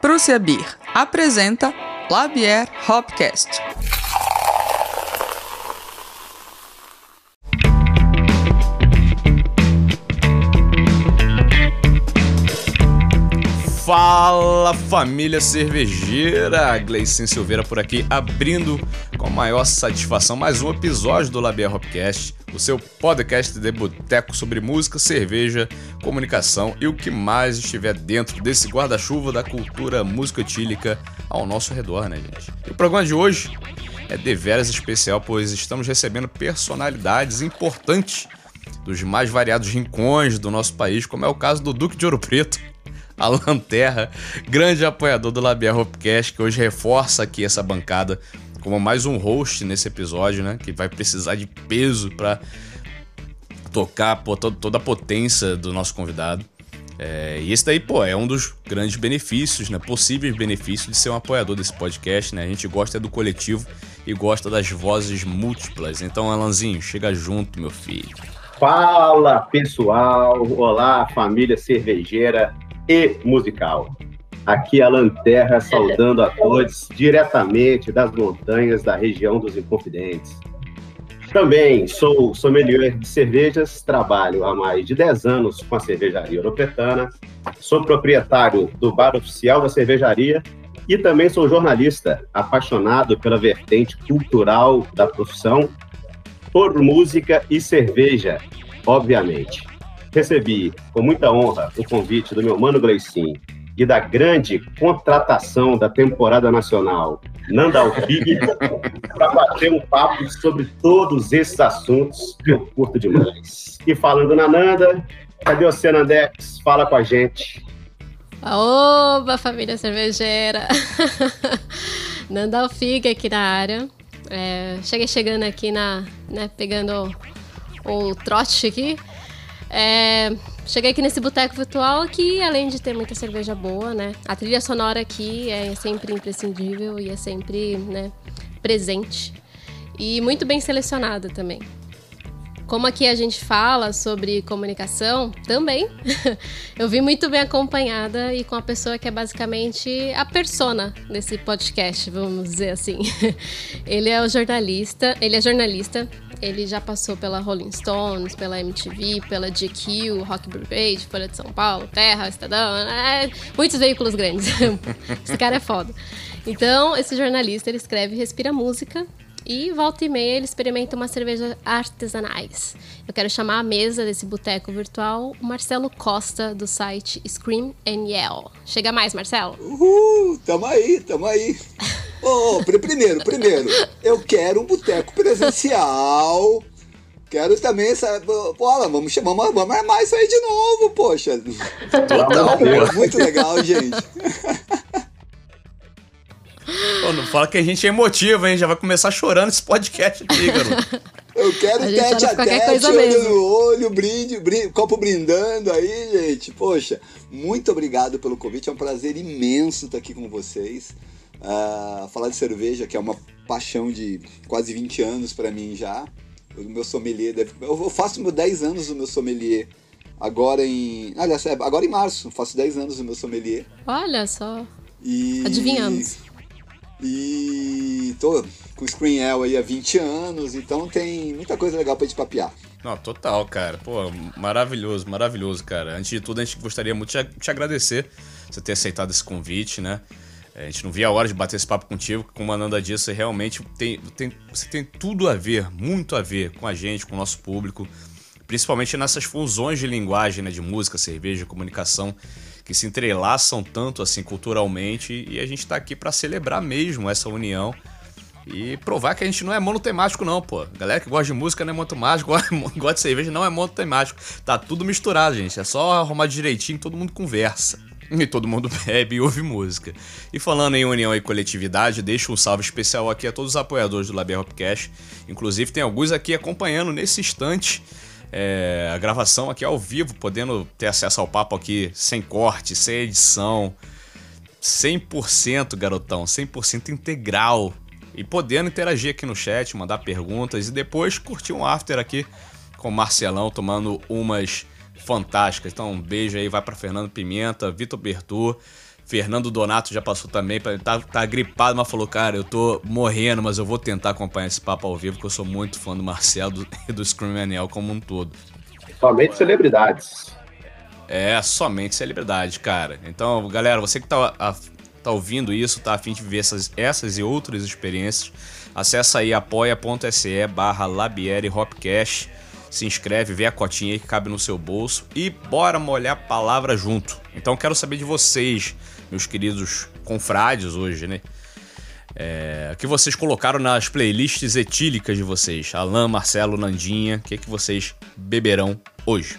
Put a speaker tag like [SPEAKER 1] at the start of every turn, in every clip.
[SPEAKER 1] Prússia Beer apresenta Labier Hopcast.
[SPEAKER 2] Fala, família cervejeira! Gleicin Silveira por aqui, abrindo com a maior satisfação mais um episódio do Labier Hopcast, o seu podcast de boteco sobre música, cerveja, comunicação e o que mais estiver dentro desse guarda-chuva da cultura música etílica ao nosso redor, né, gente? E o programa de hoje é deveras especial, pois estamos recebendo personalidades importantes dos mais variados rincões do nosso país, como é o caso do Duque de Ouro Preto, Alan Terra, grande apoiador do Labier Hopcast, que hoje reforça aqui essa bancada como mais um host nesse episódio, né? Que vai precisar de peso para tocar toda a potência do nosso convidado. E esse daí, é um dos grandes benefícios, né? Possíveis benefícios de ser um apoiador desse podcast, né? A gente gosta do coletivo e gosta das vozes múltiplas. Então, Alanzinho, chega junto, meu filho.
[SPEAKER 3] Fala, pessoal! Olá, família cervejeira e musical. Aqui Alan Terra saudando a todos diretamente das montanhas da região dos Inconfidentes. Também sou sommelier de cervejas, trabalho há mais de 10 anos com a cervejaria ouropretana, sou proprietário do bar oficial da cervejaria e também sou jornalista, apaixonado pela vertente cultural da profissão, por música e cerveja, obviamente. Recebi com muita honra o convite do meu mano Gleicin e da grande contratação da temporada nacional, Nanda Alfig, para bater um papo sobre todos esses assuntos que eu curto demais. E falando na Nanda, cadê você, Nandex? Fala com a gente.
[SPEAKER 4] Oba, família cervejeira! Nanda Alfig aqui na área. Cheguei chegando aqui pegando o trote aqui. Cheguei aqui nesse boteco virtual que, além de ter muita cerveja boa, né? A trilha sonora aqui é sempre imprescindível e é sempre, né, presente. E muito bem selecionada também. Como aqui a gente fala sobre comunicação, também, eu vim muito bem acompanhada e com a pessoa que é basicamente a persona desse podcast, vamos dizer assim. Ele é jornalista, ele já passou pela Rolling Stones, pela MTV, pela GQ, Rock Brigade, Folha de São Paulo, Terra, Estadão, muitos veículos grandes. Esse cara é foda. Então, esse jornalista, ele escreve Respira Música, e volta e meia ele experimenta umas cervejas artesanais. Eu quero chamar à mesa desse boteco virtual o Marcelo Costa, do site Scream and Yell. Chega mais, Marcelo.
[SPEAKER 5] Tamo aí. Primeiro, eu quero um boteco presencial. Quero também essa... vamos armar isso aí de novo, poxa.
[SPEAKER 2] Total,
[SPEAKER 5] muito legal, gente.
[SPEAKER 2] Não fala que a gente é emotivo, hein? Já vai começar chorando esse podcast aqui, garoto.
[SPEAKER 5] Eu quero tete a tete, olho no olho, brinde, copo brindando aí, gente. Poxa, muito obrigado pelo convite. É um prazer imenso estar aqui com vocês. Falar de cerveja, que é uma paixão de quase 20 anos para mim já. O meu sommelier eu faço 10 anos do meu sommelier agora em março. Faço 10 anos do meu sommelier.
[SPEAKER 4] Olha só. Adivinhamos.
[SPEAKER 5] E tô com o Screen L aí há 20 anos, então tem muita coisa legal pra gente papear.
[SPEAKER 2] Não, total, cara. Maravilhoso, cara. Antes de tudo, a gente gostaria muito de te agradecer por você ter aceitado esse convite, né? A gente não via a hora de bater esse papo contigo, como a Nanda disse, você realmente você tem tudo a ver, muito a ver com a gente, com o nosso público, principalmente nessas fusões de linguagem, né, de música, cerveja, comunicação, que se entrelaçam tanto assim culturalmente, e a gente tá aqui pra celebrar mesmo essa união e provar que a gente não é monotemático não, pô. Galera que gosta de música não é monotemático, gosta de cerveja não é monotemático. Tá tudo misturado, gente. É só arrumar direitinho, todo mundo conversa. E todo mundo bebe e ouve música. E falando em união e coletividade, deixo um salve especial aqui a todos os apoiadores do Labier Hopcast. Inclusive tem alguns aqui acompanhando nesse instante a gravação aqui ao vivo, podendo ter acesso ao papo aqui sem corte, sem edição, 100%, garotão, 100% integral, e podendo interagir aqui no chat, mandar perguntas e depois curtir um after aqui com o Marcelão tomando umas fantásticas. Então um beijo aí, vai para Fernando Pimenta, Vitor Bertu, Fernando Donato já passou também, tá gripado, mas falou, cara, eu tô morrendo, mas eu vou tentar acompanhar esse papo ao vivo, porque eu sou muito fã do Marcelo e do Scream NL como um todo.
[SPEAKER 3] Somente celebridades.
[SPEAKER 2] Somente celebridade, cara. Então, galera, você que tá ouvindo isso, tá a fim de ver essas e outras experiências, acessa aí apoia.se/Labieri Hopcast, se inscreve, vê a cotinha aí que cabe no seu bolso e bora molhar a palavra junto. Então, quero saber de vocês, meus queridos confrades hoje, né? O que vocês colocaram nas playlists etílicas de vocês? Alan, Marcelo, Nandinha, o que vocês beberão hoje?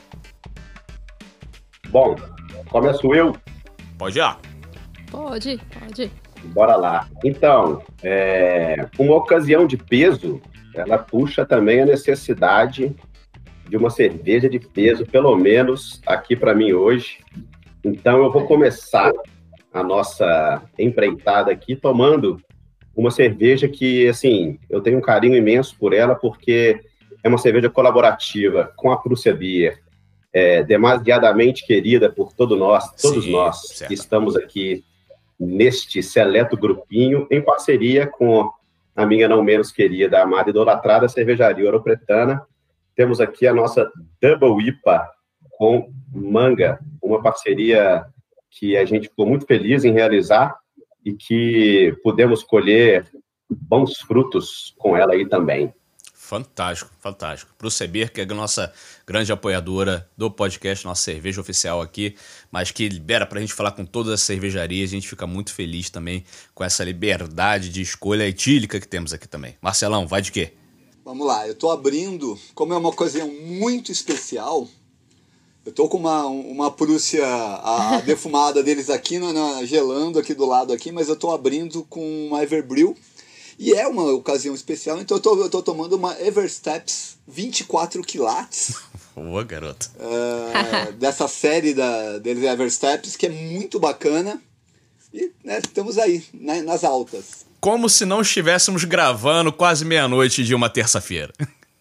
[SPEAKER 3] Bom, começo eu?
[SPEAKER 2] Pode ir lá.
[SPEAKER 4] Pode.
[SPEAKER 3] Bora lá. Então, uma ocasião de peso, ela puxa também a necessidade de uma cerveja de peso, pelo menos aqui para mim hoje. Então, eu vou começar a nossa empreitada aqui tomando uma cerveja que, assim, eu tenho um carinho imenso por ela, porque é uma cerveja colaborativa com a Prússia Beer, demasiadamente querida por todos nós
[SPEAKER 2] certo,
[SPEAKER 3] que estamos aqui neste seleto grupinho, em parceria com a minha não menos querida, amada e idolatrada cervejaria Ouro Pretana. Temos aqui a nossa Double IPA com manga, uma parceria que a gente ficou muito feliz em realizar e que pudemos colher bons frutos com ela aí também.
[SPEAKER 2] Fantástico. Prússia Beer, que é a nossa grande apoiadora do podcast, nossa cerveja oficial aqui, mas que libera pra gente falar com todas as cervejarias. A gente fica muito feliz também com essa liberdade de escolha etílica que temos aqui também. Marcelão, vai de quê?
[SPEAKER 5] Vamos lá, eu tô abrindo, como é uma ocasião muito especial, eu tô com uma Prússia, a defumada deles aqui, gelando aqui do lado aqui, mas eu tô abrindo com uma Everbrew. E é uma ocasião especial, então eu tô tomando uma Eversteps 24 quilates.
[SPEAKER 2] Boa, garoto.
[SPEAKER 5] Dessa série deles, Eversteps, que é muito bacana. E estamos aí, nas altas.
[SPEAKER 2] Como se não estivéssemos gravando quase meia-noite de uma terça-feira.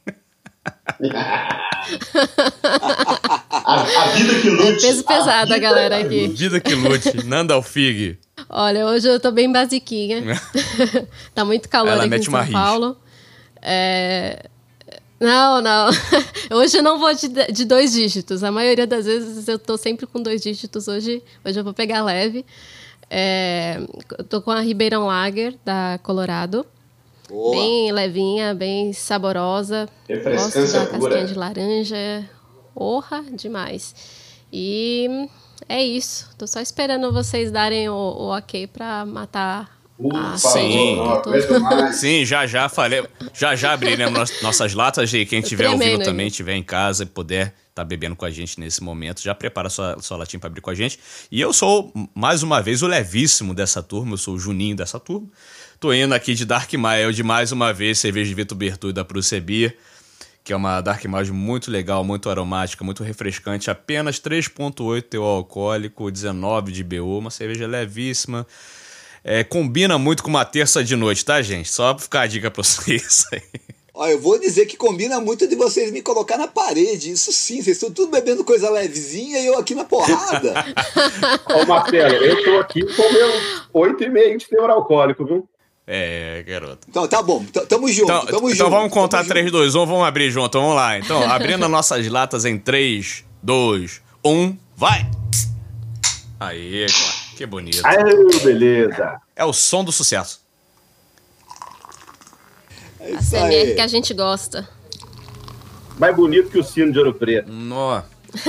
[SPEAKER 3] A vida que lute.
[SPEAKER 4] Peso pesado a galera aqui.
[SPEAKER 2] Vida que lute. Nanda Alfig.
[SPEAKER 4] Olha, hoje eu tô bem basiquinha. Tá muito calor aqui em São Paulo. Não. Hoje eu não vou de 2 dígitos. A maioria das vezes eu tô sempre com 2 dígitos. Hoje eu vou pegar leve. Eu tô com a Ribeirão Lager, da Colorado. Boa. Bem levinha, bem saborosa. Gosto da casquinha de laranja. Porra, demais. E é isso. Tô só esperando vocês darem o ok pra matar a
[SPEAKER 2] sim. Sim, já falei. Já abriremos nossas latas e quem estiver ouvindo também, estiver em casa e puder estar bebendo com a gente nesse momento, já prepara sua latinha para abrir com a gente. E eu sou, mais uma vez, o levíssimo dessa turma. Eu sou o Juninho dessa turma. Tô indo aqui de Dark Mild, mais uma vez, cerveja de Vitor Bertu da Prússia Beer, que é uma Dark Mild muito legal, muito aromática, muito refrescante, apenas 3,8 teor alcoólico, 19 de BU, uma cerveja levíssima. Combina muito com uma terça de noite, tá, gente? Só pra ficar a dica pra vocês aí.
[SPEAKER 5] Olha, eu vou dizer que combina muito de vocês me colocar na parede, isso sim, vocês estão tudo bebendo coisa levezinha e eu aqui na porrada.
[SPEAKER 3] Ô Marcelo, eu tô aqui com meu 8,5 de teor alcoólico, viu?
[SPEAKER 2] Garoto.
[SPEAKER 5] Então, tá bom. Tamo junto,
[SPEAKER 2] Então vamos contar 3, 2, 1, vamos abrir junto. Vamos lá. Então, abrindo as nossas latas em 3, 2, 1, vai! Aí, que bonito.
[SPEAKER 3] Aí, beleza.
[SPEAKER 2] É o som do sucesso.
[SPEAKER 4] A CMR que a gente gosta.
[SPEAKER 3] Mais bonito que o sino de Ouro Preto.
[SPEAKER 2] Nó.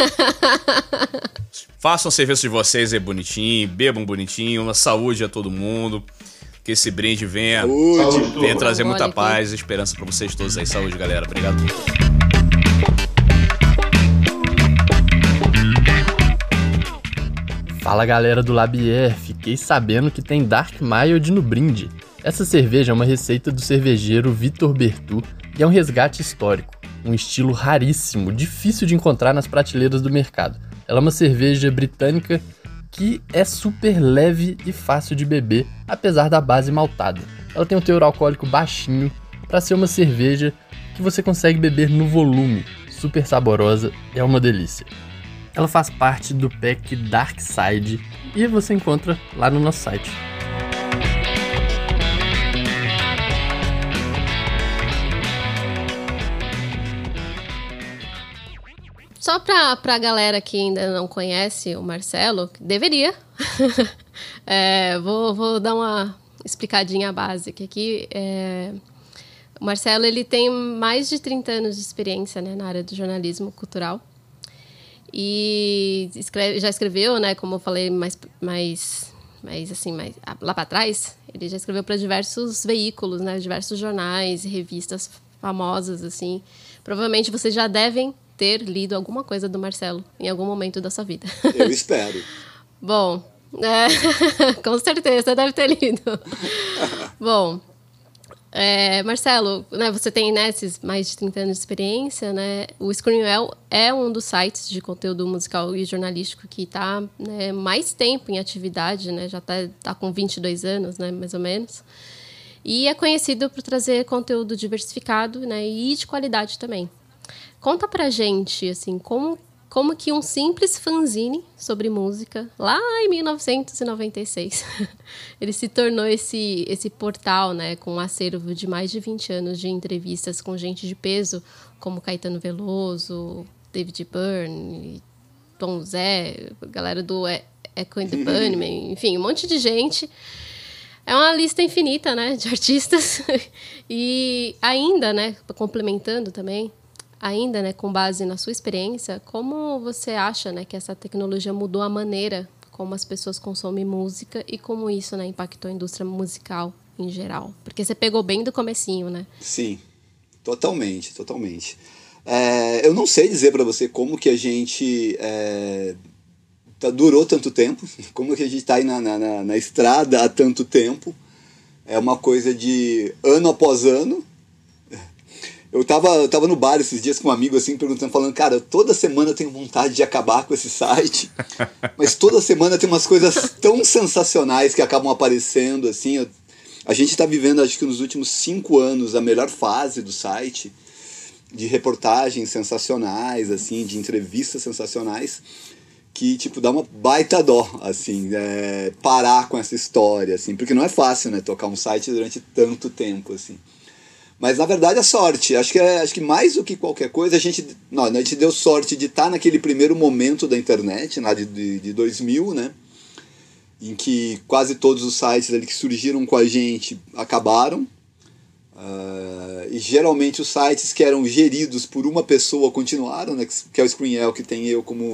[SPEAKER 2] Façam o serviço de vocês aí bonitinho, bebam bonitinho, uma saúde a todo mundo. Que esse brinde venha trazer muita paz e esperança pra vocês todos aí. Saúde, galera. Obrigado.
[SPEAKER 6] Fala, galera do Labier. Fiquei sabendo que tem Dark Mild no brinde. Essa cerveja é uma receita do cervejeiro Vitor Bertu e é um resgate histórico. Um estilo raríssimo, difícil de encontrar nas prateleiras do mercado. Ela é uma cerveja britânica que é super leve e fácil de beber, apesar da base maltada. Ela tem um teor alcoólico baixinho, para ser uma cerveja que você consegue beber no volume. Super saborosa, é uma delícia. Ela faz parte do pack Dark Side e você encontra lá no nosso site.
[SPEAKER 4] Só pra galera que ainda não conhece o Marcelo, deveria, vou dar uma explicadinha básica aqui. O Marcelo, ele tem mais de 30 anos de experiência, né, na área do jornalismo cultural. E já escreveu, né, como eu falei mais lá para trás, ele já escreveu para diversos veículos, né, diversos jornais e revistas famosas, assim. Provavelmente vocês já devem ter lido alguma coisa do Marcelo em algum momento da sua vida.
[SPEAKER 5] Eu espero.
[SPEAKER 4] Bom, com certeza deve ter lido. Bom, Marcelo, né, você tem, né, esses mais de 30 anos de experiência, né? O Screenwell é um dos sites de conteúdo musical e jornalístico que está, né, mais tempo em atividade, né? Já tá com 22 anos, né, mais ou menos. E é conhecido por trazer conteúdo diversificado, né, e de qualidade também. Conta pra gente, assim, como que um simples fanzine sobre música, lá em 1996, ele se tornou esse portal, né, com um acervo de mais de 20 anos de entrevistas com gente de peso, como Caetano Veloso, David Byrne, Tom Zé, galera do Echo and the Bunnymen, enfim, um monte de gente. É uma lista infinita, né, de artistas. E ainda, né, complementando também, ainda, né, com base na sua experiência, como você acha, né, que essa tecnologia mudou a maneira como as pessoas consomem música e como isso, né, impactou a indústria musical em geral? Porque você pegou bem do comecinho, né?
[SPEAKER 5] Sim, totalmente. Eu não sei dizer para você como que a gente durou tanto tempo, como que a gente está aí na estrada há tanto tempo. É uma coisa de ano após ano. Eu tava no bar esses dias com um amigo, assim, perguntando, falando, cara, toda semana eu tenho vontade de acabar com esse site, mas toda semana tem umas coisas tão sensacionais que acabam aparecendo, assim. A gente tá vivendo, acho que nos últimos 5 anos, a melhor fase do site, de reportagens sensacionais, assim, de entrevistas sensacionais, que, tipo, dá uma baita dó, assim, parar com essa história, assim, porque não é fácil, né, tocar um site durante tanto tempo, assim. Mas, na verdade, a sorte. Acho que mais do que qualquer coisa, a gente deu sorte de estar naquele primeiro momento da internet, lá de 2000, né? Em que quase todos os sites ali que surgiram com a gente acabaram. E, geralmente, os sites que eram geridos por uma pessoa continuaram, né? Que é o Screenwell, que tem eu como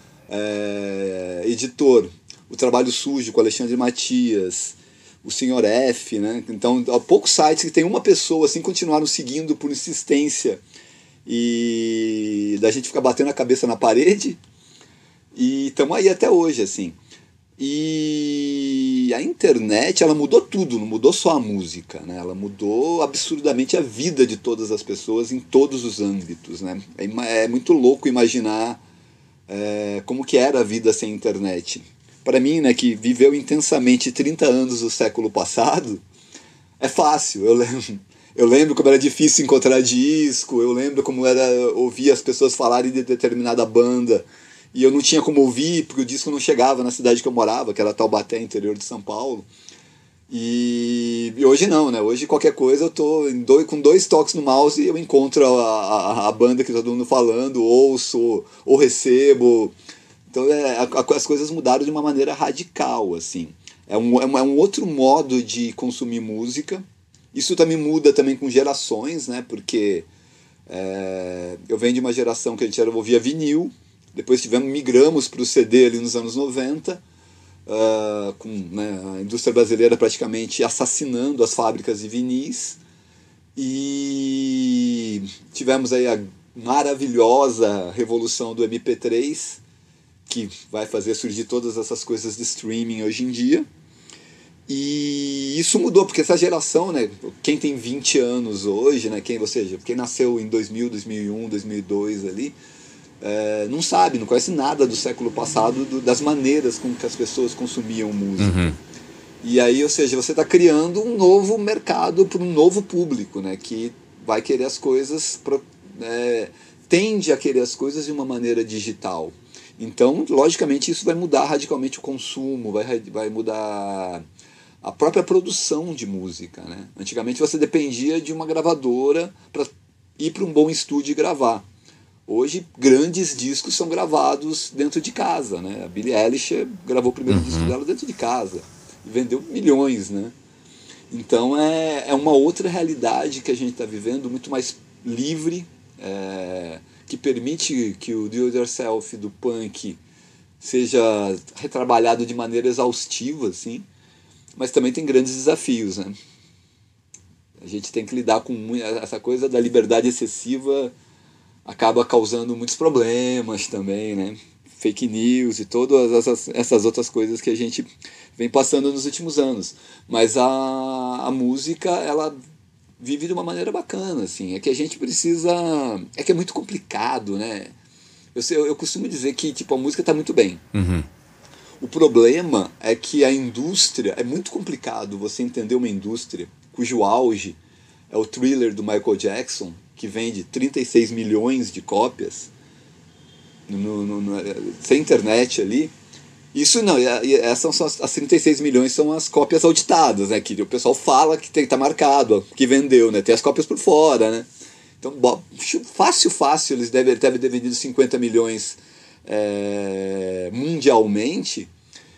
[SPEAKER 5] editor. O Trabalho Sujo, com o Alexandre Matias. O Sr. F, né? Então, há poucos sites que tem uma pessoa, assim, continuaram seguindo por insistência e da gente ficar batendo a cabeça na parede, e estamos aí até hoje, assim. E a internet, ela mudou tudo, não mudou só a música, né? Ela mudou absurdamente a vida de todas as pessoas em todos os âmbitos, né? É muito louco imaginar como que era a vida sem internet. Para mim, né, que viveu intensamente 30 anos do século passado, é fácil. Eu lembro como era difícil encontrar disco, eu lembro como era ouvir as pessoas falarem de determinada banda, e eu não tinha como ouvir, porque o disco não chegava na cidade que eu morava, que era Taubaté, interior de São Paulo. E hoje não, né? Hoje qualquer coisa eu tô com 2 toques no mouse e eu encontro a banda que tá todo mundo falando, ouço, ou recebo. Então as coisas mudaram de uma maneira radical, assim. É um outro modo de consumir música. Isso também muda também com gerações, né? Porque eu venho de uma geração que a gente ouvia vinil, depois migramos para o CD ali nos anos 90, com, né, a indústria brasileira praticamente assassinando as fábricas de vinis, e tivemos aí a maravilhosa revolução do MP3, que vai fazer surgir todas essas coisas de streaming hoje em dia. E isso mudou, porque essa geração, né, quem tem 20 anos hoje, né, quem nasceu em 2000, 2001, 2002 ali, não sabe, não conhece nada do século passado, das maneiras com que as pessoas consumiam música. E aí, ou seja, você está criando um novo mercado para um novo público, né, que vai querer as coisas, tende a querer as coisas de uma maneira digital. Então, logicamente, isso vai mudar radicalmente o consumo, vai mudar a própria produção de música, né? Antigamente você dependia de uma gravadora para ir para um bom estúdio e gravar. Hoje, grandes discos são gravados dentro de casa, né? A Billie Eilish gravou o primeiro disco dela dentro de casa e vendeu milhões, né? Então é uma outra realidade que a gente está vivendo, muito mais livre, que permite que o do-it-yourself do punk seja retrabalhado de maneira exaustiva, assim, mas também tem grandes desafios, né? A gente tem que lidar com essa coisa da liberdade excessiva, acaba causando muitos problemas também, né? Fake news e todas essas outras coisas que a gente vem passando nos últimos anos. Mas a música, ela vive de uma maneira bacana, assim. É que a gente precisa... É que é muito complicado, né? Eu costumo dizer que tipo, a música está muito bem. O problema é que a indústria... É muito complicado você entender uma indústria cujo auge é o Thriller do Michael Jackson, que vende 36 milhões de cópias sem internet ali. Isso não, essas são as 36 milhões são as cópias auditadas, né? Que o pessoal fala que tá marcado, que vendeu, né? Tem as cópias por fora, né? Então, fácil, eles devem ter vendido 50 milhões mundialmente,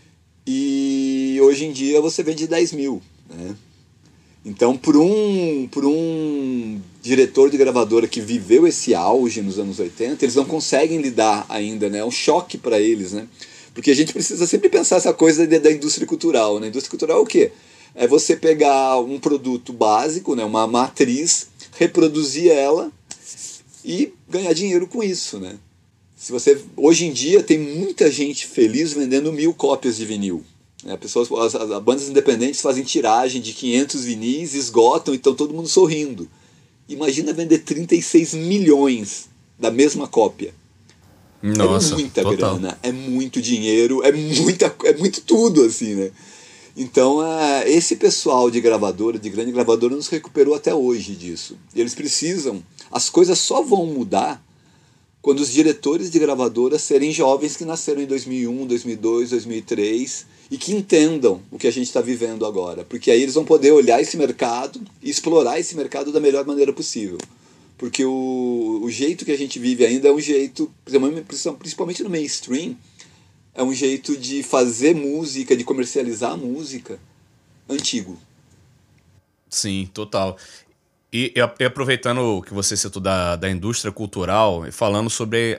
[SPEAKER 5] e hoje em dia você vende 10 mil, né? Então, por um diretor de gravadora que viveu esse auge nos anos 80, eles não conseguem lidar ainda, né? É um choque para eles, né? Porque a gente precisa sempre pensar essa coisa da indústria cultural, né? Indústria cultural é o quê? É você pegar um produto básico, né? Uma matriz, reproduzir ela e ganhar dinheiro com isso, né? Hoje em dia tem muita gente feliz vendendo 1000 cópias de vinil. As bandas independentes fazem tiragem de 500 vinis, esgotam e estão todo mundo sorrindo. Imagina vender 36 milhões da mesma cópia.
[SPEAKER 2] Nossa,
[SPEAKER 5] é muita
[SPEAKER 2] total.
[SPEAKER 5] grana, é muito dinheiro, é muito tudo, assim, né? Então, esse pessoal de gravadora, de grande gravadora, nos recuperou até hoje disso. E eles precisam... As coisas só vão mudar quando os diretores de gravadora serem jovens que nasceram em 2001, 2002, 2003... e que entendam o que a gente está vivendo agora. Porque aí eles vão poder olhar esse mercado e explorar esse mercado da melhor maneira possível. Porque o jeito que a gente vive ainda é um jeito, principalmente no mainstream, é um jeito de fazer música, de comercializar a música antigo.
[SPEAKER 2] Sim, total. E aproveitando que você citou da indústria cultural, falando sobre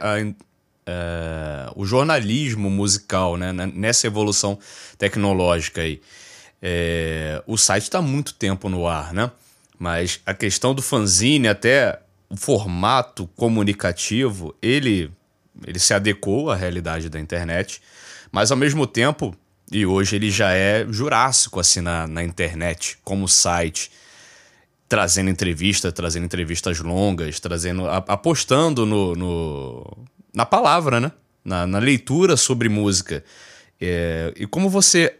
[SPEAKER 2] o jornalismo musical, né, nessa evolução tecnológica aí. O site está há muito tempo no ar, né? Mas a questão do fanzine, até o formato comunicativo, ele se adequou à realidade da internet, mas ao mesmo tempo, e hoje ele já é jurássico assim na internet, como site, trazendo entrevistas longas, apostando na palavra, né? Na leitura sobre música. E como você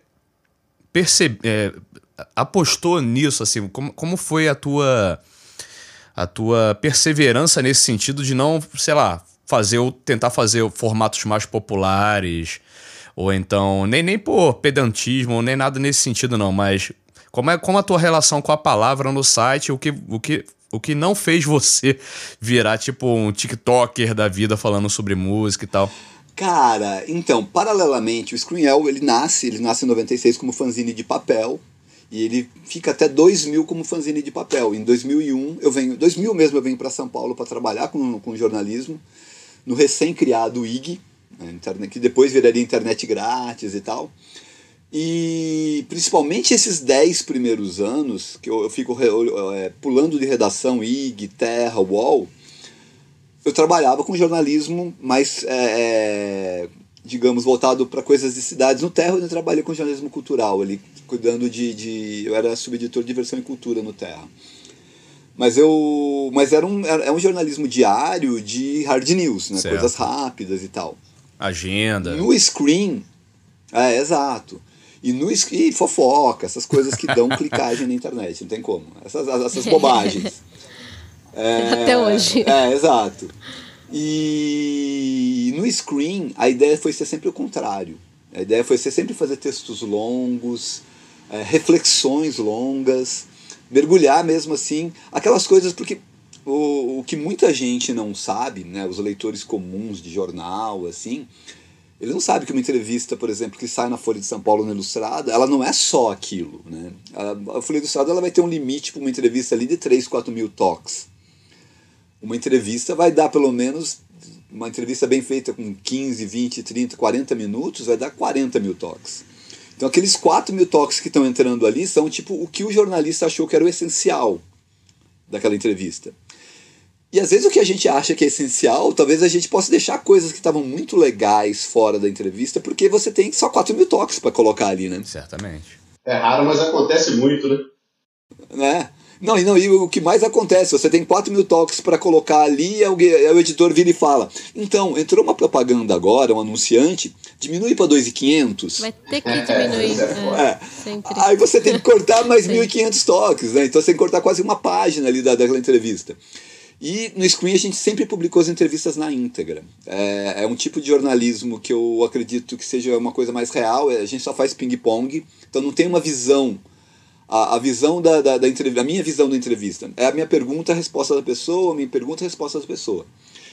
[SPEAKER 2] apostou nisso, assim, como foi a tua perseverança nesse sentido de não, sei lá, tentar fazer formatos mais populares, ou então, nem por pedantismo, nem nada nesse sentido não, mas como a tua relação com a palavra no site, o que não fez você virar tipo um TikToker da vida falando sobre música e tal?
[SPEAKER 5] Cara, então, paralelamente, o Screenel, ele nasce em 96 como fanzine de papel, e ele fica até 2000 como fanzine de papel. Em 2001, 2000 mesmo, eu venho para São Paulo para trabalhar com jornalismo, no recém-criado IG, que depois viraria internet grátis e tal. E principalmente esses 10 primeiros anos, que eu fico pulando de redação, IG, Terra, UOL, eu trabalhava com jornalismo mais, digamos, voltado para coisas de cidades. No Terra eu trabalhei com jornalismo cultural, ali, cuidando eu era subeditor de diversão e cultura no Terra. Mas era um jornalismo diário de hard news, né? Coisas rápidas e tal.
[SPEAKER 2] Agenda.
[SPEAKER 5] No Screen, exato. E fofoca, essas coisas que dão clicagem na internet, não tem como. Essas bobagens.
[SPEAKER 4] Até hoje.
[SPEAKER 5] Exato. E E no Screen, a ideia foi ser sempre o contrário. A ideia foi ser sempre fazer textos longos, reflexões longas, mergulhar mesmo assim, aquelas coisas, porque o que muita gente não sabe, né, os leitores comuns de jornal, assim, ele não sabe que uma entrevista, por exemplo, que sai na Folha de São Paulo na Ilustrada, ela não é só aquilo, né? A Folha Ilustrada ela vai ter um limite para uma entrevista ali de 3, 4 mil toques. Uma entrevista vai dar pelo menos, uma entrevista bem feita com 15, 20, 30, 40 minutos, vai dar 40 mil toques. Então aqueles 4 mil toques que estão entrando ali são tipo o que o jornalista achou que era o essencial daquela entrevista. E às vezes o que a gente acha que é essencial, talvez a gente possa deixar coisas que estavam muito legais fora da entrevista, porque você tem só 4 mil toques para colocar ali, né?
[SPEAKER 2] Certamente.
[SPEAKER 3] É raro, mas acontece muito, né?
[SPEAKER 5] Não, e o que mais acontece, você tem 4 mil toques para colocar ali, e o editor vira e fala, então, entrou uma propaganda agora, um anunciante, diminui para 2.500.
[SPEAKER 4] Vai ter que diminuir. Sempre.
[SPEAKER 5] Aí você tem que cortar mais 1.500 toques, né? Então você tem que cortar quase uma página ali daquela entrevista. E no Screen a gente sempre publicou as entrevistas na íntegra. É um tipo de jornalismo que eu acredito que seja uma coisa mais real, a gente só faz ping-pong, então não tem uma visão. A visão da entrevista, a minha visão da entrevista é a minha pergunta, a resposta da pessoa, a minha pergunta, a resposta da pessoa.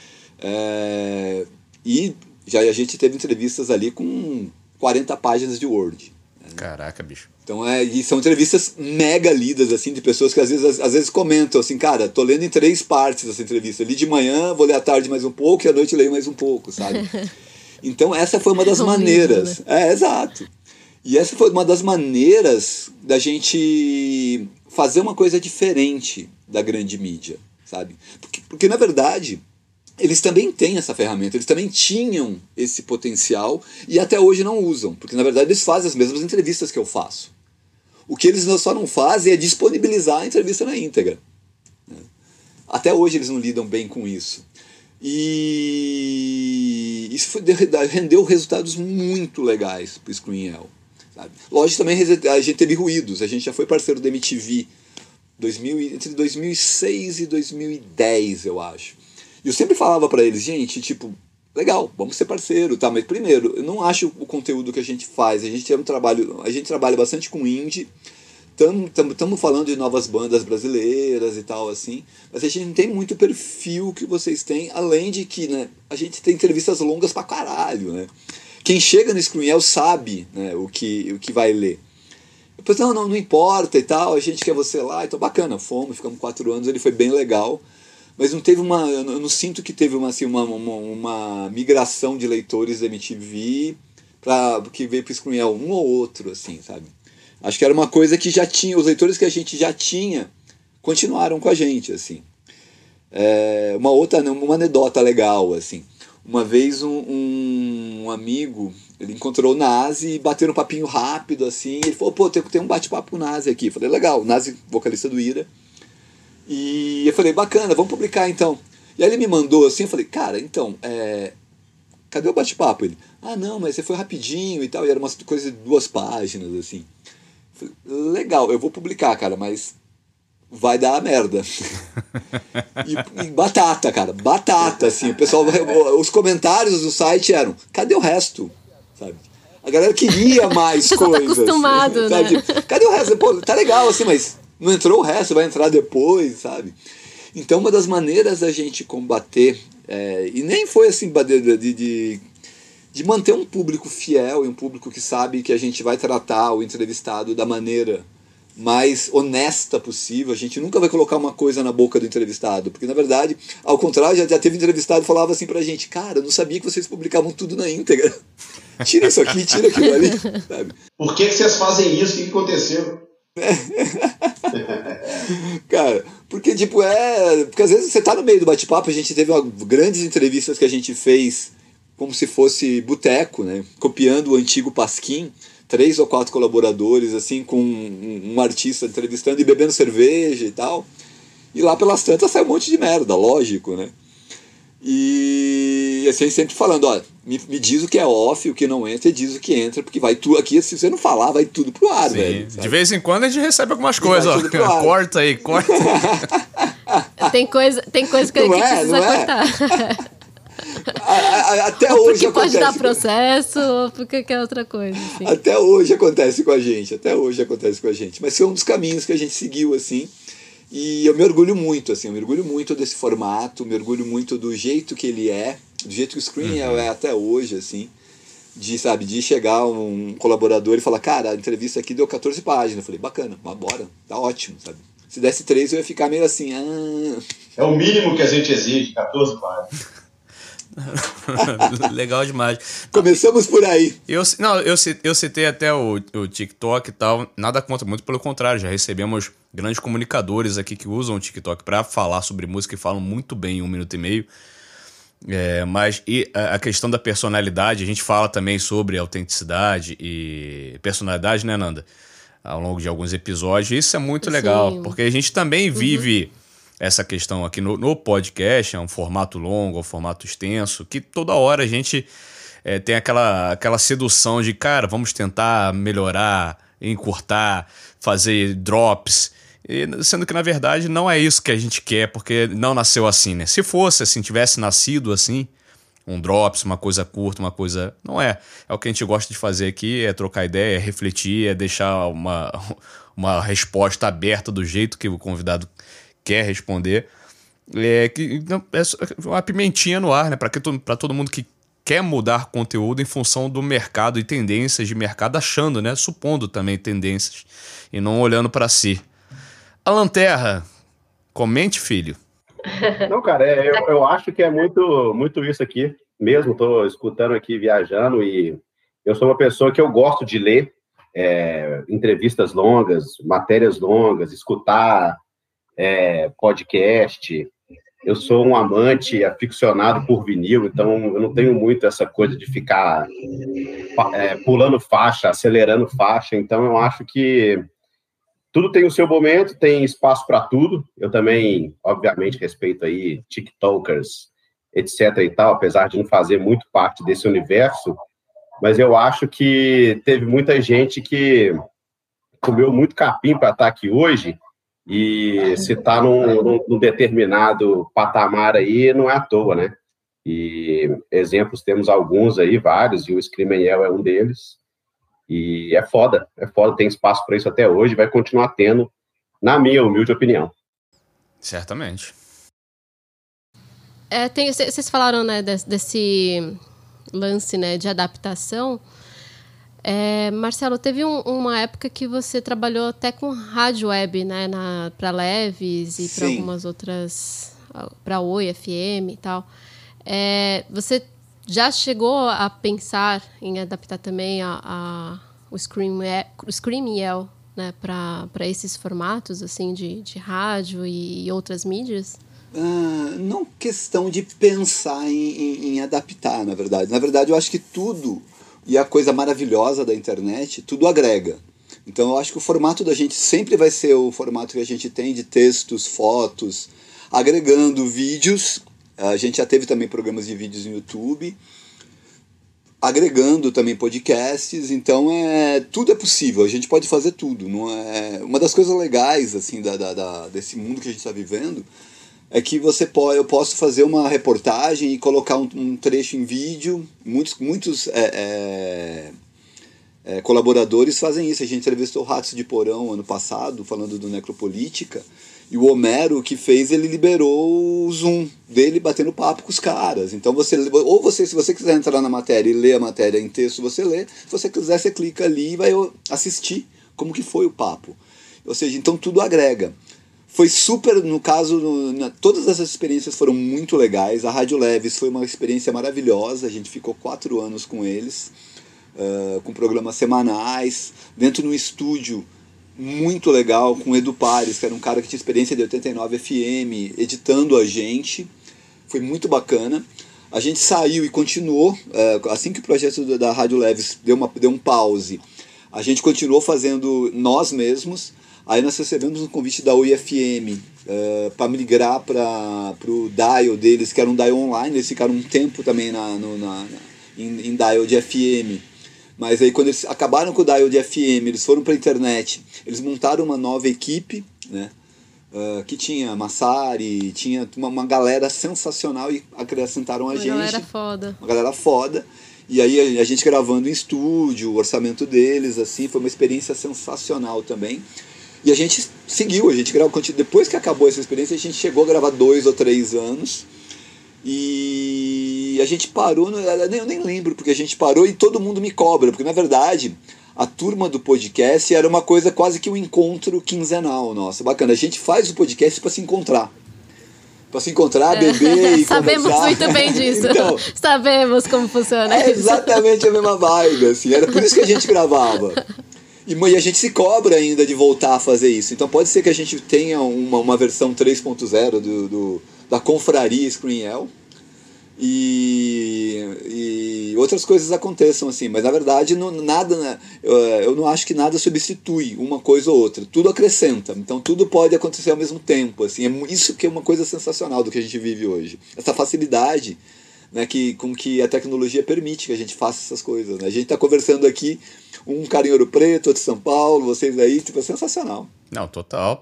[SPEAKER 5] E já a gente teve entrevistas ali com 40 páginas de Word.
[SPEAKER 2] Caraca, bicho.
[SPEAKER 5] Então e são entrevistas mega lidas, assim, de pessoas que às vezes comentam assim, cara, tô lendo em 3 partes essa entrevista. Li de manhã, vou ler à tarde mais um pouco e à noite leio mais um pouco, sabe? Então essa foi uma das maneiras. Exato. E essa foi uma das maneiras da gente fazer uma coisa diferente da grande mídia, sabe? Porque na verdade, eles também têm essa ferramenta, eles também tinham esse potencial e até hoje não usam, porque na verdade eles fazem as mesmas entrevistas que eu faço. O que eles só não fazem é disponibilizar a entrevista na íntegra. Até hoje eles não lidam bem com isso. E isso rendeu resultados muito legais para o Screen.el. Lógico, também a gente teve ruídos, a gente já foi parceiro da MTV entre 2006 e 2010, eu acho. E eu sempre falava para eles, gente, tipo, legal, vamos ser parceiro, tá? Mas primeiro, eu não acho o conteúdo que a gente faz, a gente trabalha bastante com indie, estamos falando de novas bandas brasileiras e tal, assim, mas a gente não tem muito perfil que vocês têm, além de que, né, a gente tem entrevistas longas pra caralho, né? Quem chega no Screen.el sabe, né, o que vai ler. Depois, não importa e tal, a gente quer você lá, então bacana, ficamos 4 anos, ele foi bem legal, mas não teve eu não sinto que teve uma migração de leitores da MTV que veio pro Screen.el, um ou outro, assim, sabe? Acho que era uma coisa que já tinha, os leitores que a gente já tinha, continuaram com a gente, assim. Uma anedota legal, assim. Uma vez um amigo, ele encontrou o Nazi e bateu um papinho rápido, assim, ele falou, pô, tem um bate-papo com o Nazi aqui. Eu falei, legal, o Nazi, vocalista do Ira. E eu falei, bacana, vamos publicar então. E aí ele me mandou assim, eu falei, cara, então, cadê o bate-papo? Ele, não, mas você foi rapidinho e tal, e era uma coisa de 2 páginas, assim. Eu falei, legal, eu vou publicar, cara, mas vai dar merda. e batata, cara, assim, o pessoal, os comentários do site eram, cadê o resto, sabe? A galera queria mais coisas.
[SPEAKER 4] Tá acostumado,
[SPEAKER 5] sabe?
[SPEAKER 4] Né?
[SPEAKER 5] Cadê o resto? Pô, tá legal, assim, mas não entrou o resto, vai entrar depois, sabe? Então, uma das maneiras da gente combater, e nem foi assim, de manter um público fiel e um público que sabe que a gente vai tratar o entrevistado da maneira mais honesta possível. A gente nunca vai colocar uma coisa na boca do entrevistado, porque na verdade, ao contrário, já teve entrevistado que falava assim pra gente, cara, eu não sabia que vocês publicavam tudo na íntegra. Tira isso aqui, tira aquilo ali, sabe?
[SPEAKER 3] Por que vocês fazem isso? O que aconteceu?
[SPEAKER 5] Cara, porque tipo, porque às vezes você tá no meio do bate-papo, a gente teve grandes entrevistas que a gente fez como se fosse boteco, né? Copiando o antigo Pasquim, 3 ou 4 colaboradores, assim, com um artista entrevistando e bebendo cerveja e tal. E lá pelas tantas sai um monte de merda, lógico, né? E assim, sempre falando, ó, me diz o que é off, o que não entra, e diz o que entra, porque vai tudo aqui, se você não falar, vai tudo pro ar, velho.
[SPEAKER 2] De vez em quando a gente recebe algumas coisas, ó. Corta aí, corta.
[SPEAKER 4] Tem coisa que a gente precisa cortar.
[SPEAKER 5] Até
[SPEAKER 4] ou
[SPEAKER 5] hoje
[SPEAKER 4] porque pode
[SPEAKER 5] acontece.
[SPEAKER 4] dar processo, ou porque é outra coisa. Assim.
[SPEAKER 5] Até hoje acontece com a gente. Mas foi um dos caminhos que a gente seguiu, assim. E eu me orgulho muito, assim. Eu me orgulho muito desse formato, me orgulho muito do jeito que ele é, do jeito que o Screen é até hoje, assim. De chegar um colaborador e falar, cara, a entrevista aqui deu 14 páginas. Eu falei, bacana, mas bora, tá ótimo, sabe? Se desse 3 eu ia ficar meio assim,
[SPEAKER 3] É o mínimo que a gente exige, 14 páginas.
[SPEAKER 2] Legal demais.
[SPEAKER 5] Começamos por aí.
[SPEAKER 2] Eu citei até o TikTok e tal, nada contra, muito pelo contrário, já recebemos grandes comunicadores aqui que usam o TikTok para falar sobre música e falam muito bem em 1 minuto e meio. Mas a questão da personalidade, a gente fala também sobre autenticidade e personalidade, né, Nanda? Ao longo de alguns episódios. Isso é muito legal, porque a gente também vive essa questão aqui no podcast, é um formato longo, é um formato extenso, que toda hora a gente tem aquela sedução de, cara, vamos tentar melhorar, encurtar, fazer drops. Sendo que, na verdade, não é isso que a gente quer, porque não nasceu assim, né? Se fosse assim, tivesse nascido assim, um drops, uma coisa curta, uma coisa... Não é. É o que a gente gosta de fazer aqui, é trocar ideia, é refletir, é deixar uma resposta aberta do jeito que o convidado quer responder. É uma pimentinha no ar, né? Para todo mundo que quer mudar conteúdo em função do mercado e tendências de mercado, achando, né? Supondo também tendências e não olhando para si. Alan Terra, comente, filho.
[SPEAKER 3] Não, cara, eu acho que é muito isso aqui mesmo. Estou escutando aqui, viajando, e eu sou uma pessoa que eu gosto de ler entrevistas longas, matérias longas, escutar podcast. Eu sou um amante, aficionado por vinil, então eu não tenho muito essa coisa de ficar pulando faixa, acelerando faixa. Então eu acho que tudo tem o seu momento, tem espaço para tudo. Eu também, obviamente, respeito aí TikTokers, etc. e tal, apesar de não fazer muito parte desse universo, mas eu acho que teve muita gente que comeu muito capim para estar aqui hoje, e se está num determinado patamar aí, não é à toa, né? E exemplos temos alguns aí, vários, e o Screaming Yell é um deles. E é foda, tem espaço para isso até hoje, vai continuar tendo, na minha humilde opinião.
[SPEAKER 2] Certamente.
[SPEAKER 4] Vocês falaram, né, desse lance, né, de adaptação. Marcelo, teve uma época que você trabalhou até com rádio web, né, para Leves e para algumas outras, para Oi FM e tal. Você já chegou a pensar em adaptar também o Screaming Yell, né, para esses formatos assim, de rádio e outras mídias?
[SPEAKER 5] Não questão de pensar em adaptar, na verdade. Na verdade, eu acho que tudo, e a coisa maravilhosa da internet, tudo agrega. Então, eu acho que o formato da gente sempre vai ser o formato que a gente tem de textos, fotos, agregando vídeos. A gente já teve também programas de vídeos no YouTube, agregando também podcasts. Então tudo é possível, a gente pode fazer tudo. Não é? Uma das coisas legais assim, desse mundo que a gente está vivendo é que eu posso fazer uma reportagem e colocar um trecho em vídeo. Muitos colaboradores fazem isso. A gente entrevistou o Ratos de Porão ano passado, falando do Necropolítica. E o Homero, que fez, ele liberou o Zoom dele batendo papo com os caras. Então, se você quiser entrar na matéria e ler a matéria em texto, você lê. Se você quiser, você clica ali e vai assistir como que foi o papo. Ou seja, então tudo agrega. Foi super, no caso, todas essas experiências foram muito legais. A Rádio Leves foi uma experiência maravilhosa. A gente ficou 4 anos com eles, com programas semanais, dentro de um estúdio muito legal, com o Edu Pares, que era um cara que tinha experiência de 89 FM, editando a gente. Foi muito bacana. A gente saiu e continuou, assim que o projeto da Rádio Leves deu um pause, a gente continuou fazendo nós mesmos. Aí nós recebemos um convite da Oi FM para migrar para o dial deles, que era um dial online. Eles ficaram um tempo também em dial de FM. Mas aí quando eles acabaram com o dial de FM, eles foram para a internet, eles montaram uma nova equipe, né? que tinha Massari, tinha uma galera sensacional e acrescentaram a gente.
[SPEAKER 4] Uma galera foda.
[SPEAKER 5] Uma galera foda. E aí a gente gravando em estúdio, o orçamento deles, assim, foi uma experiência sensacional também. E a gente seguiu, a gente gravou, depois que acabou essa experiência, a gente chegou a gravar 2 ou 3 anos. E a gente parou, eu nem lembro porque a gente parou e todo mundo me cobra, porque na verdade a turma do podcast era uma coisa quase que um encontro quinzenal nosso. Bacana, a gente faz o podcast para se encontrar. Para se encontrar, beber e
[SPEAKER 4] sabemos
[SPEAKER 5] conversar.
[SPEAKER 4] Muito bem disso.
[SPEAKER 5] Então,
[SPEAKER 4] sabemos como funciona
[SPEAKER 5] é
[SPEAKER 4] isso.
[SPEAKER 5] exatamente a mesma vibe, assim. Era por isso que a gente gravava. E a gente se cobra ainda de voltar a fazer isso. Então pode ser que a gente tenha uma versão 3.0 da Confraria Screenel e outras coisas aconteçam assim, mas na verdade eu não acho que nada substitui uma coisa ou outra, tudo acrescenta, então tudo pode acontecer ao mesmo tempo, assim, isso que é uma coisa sensacional do que a gente vive hoje, essa facilidade, né, com que a tecnologia permite que a gente faça essas coisas, né? A gente está conversando aqui, um cara em Ouro Preto, outro em São Paulo, vocês aí, tipo, é sensacional.
[SPEAKER 2] Não, total.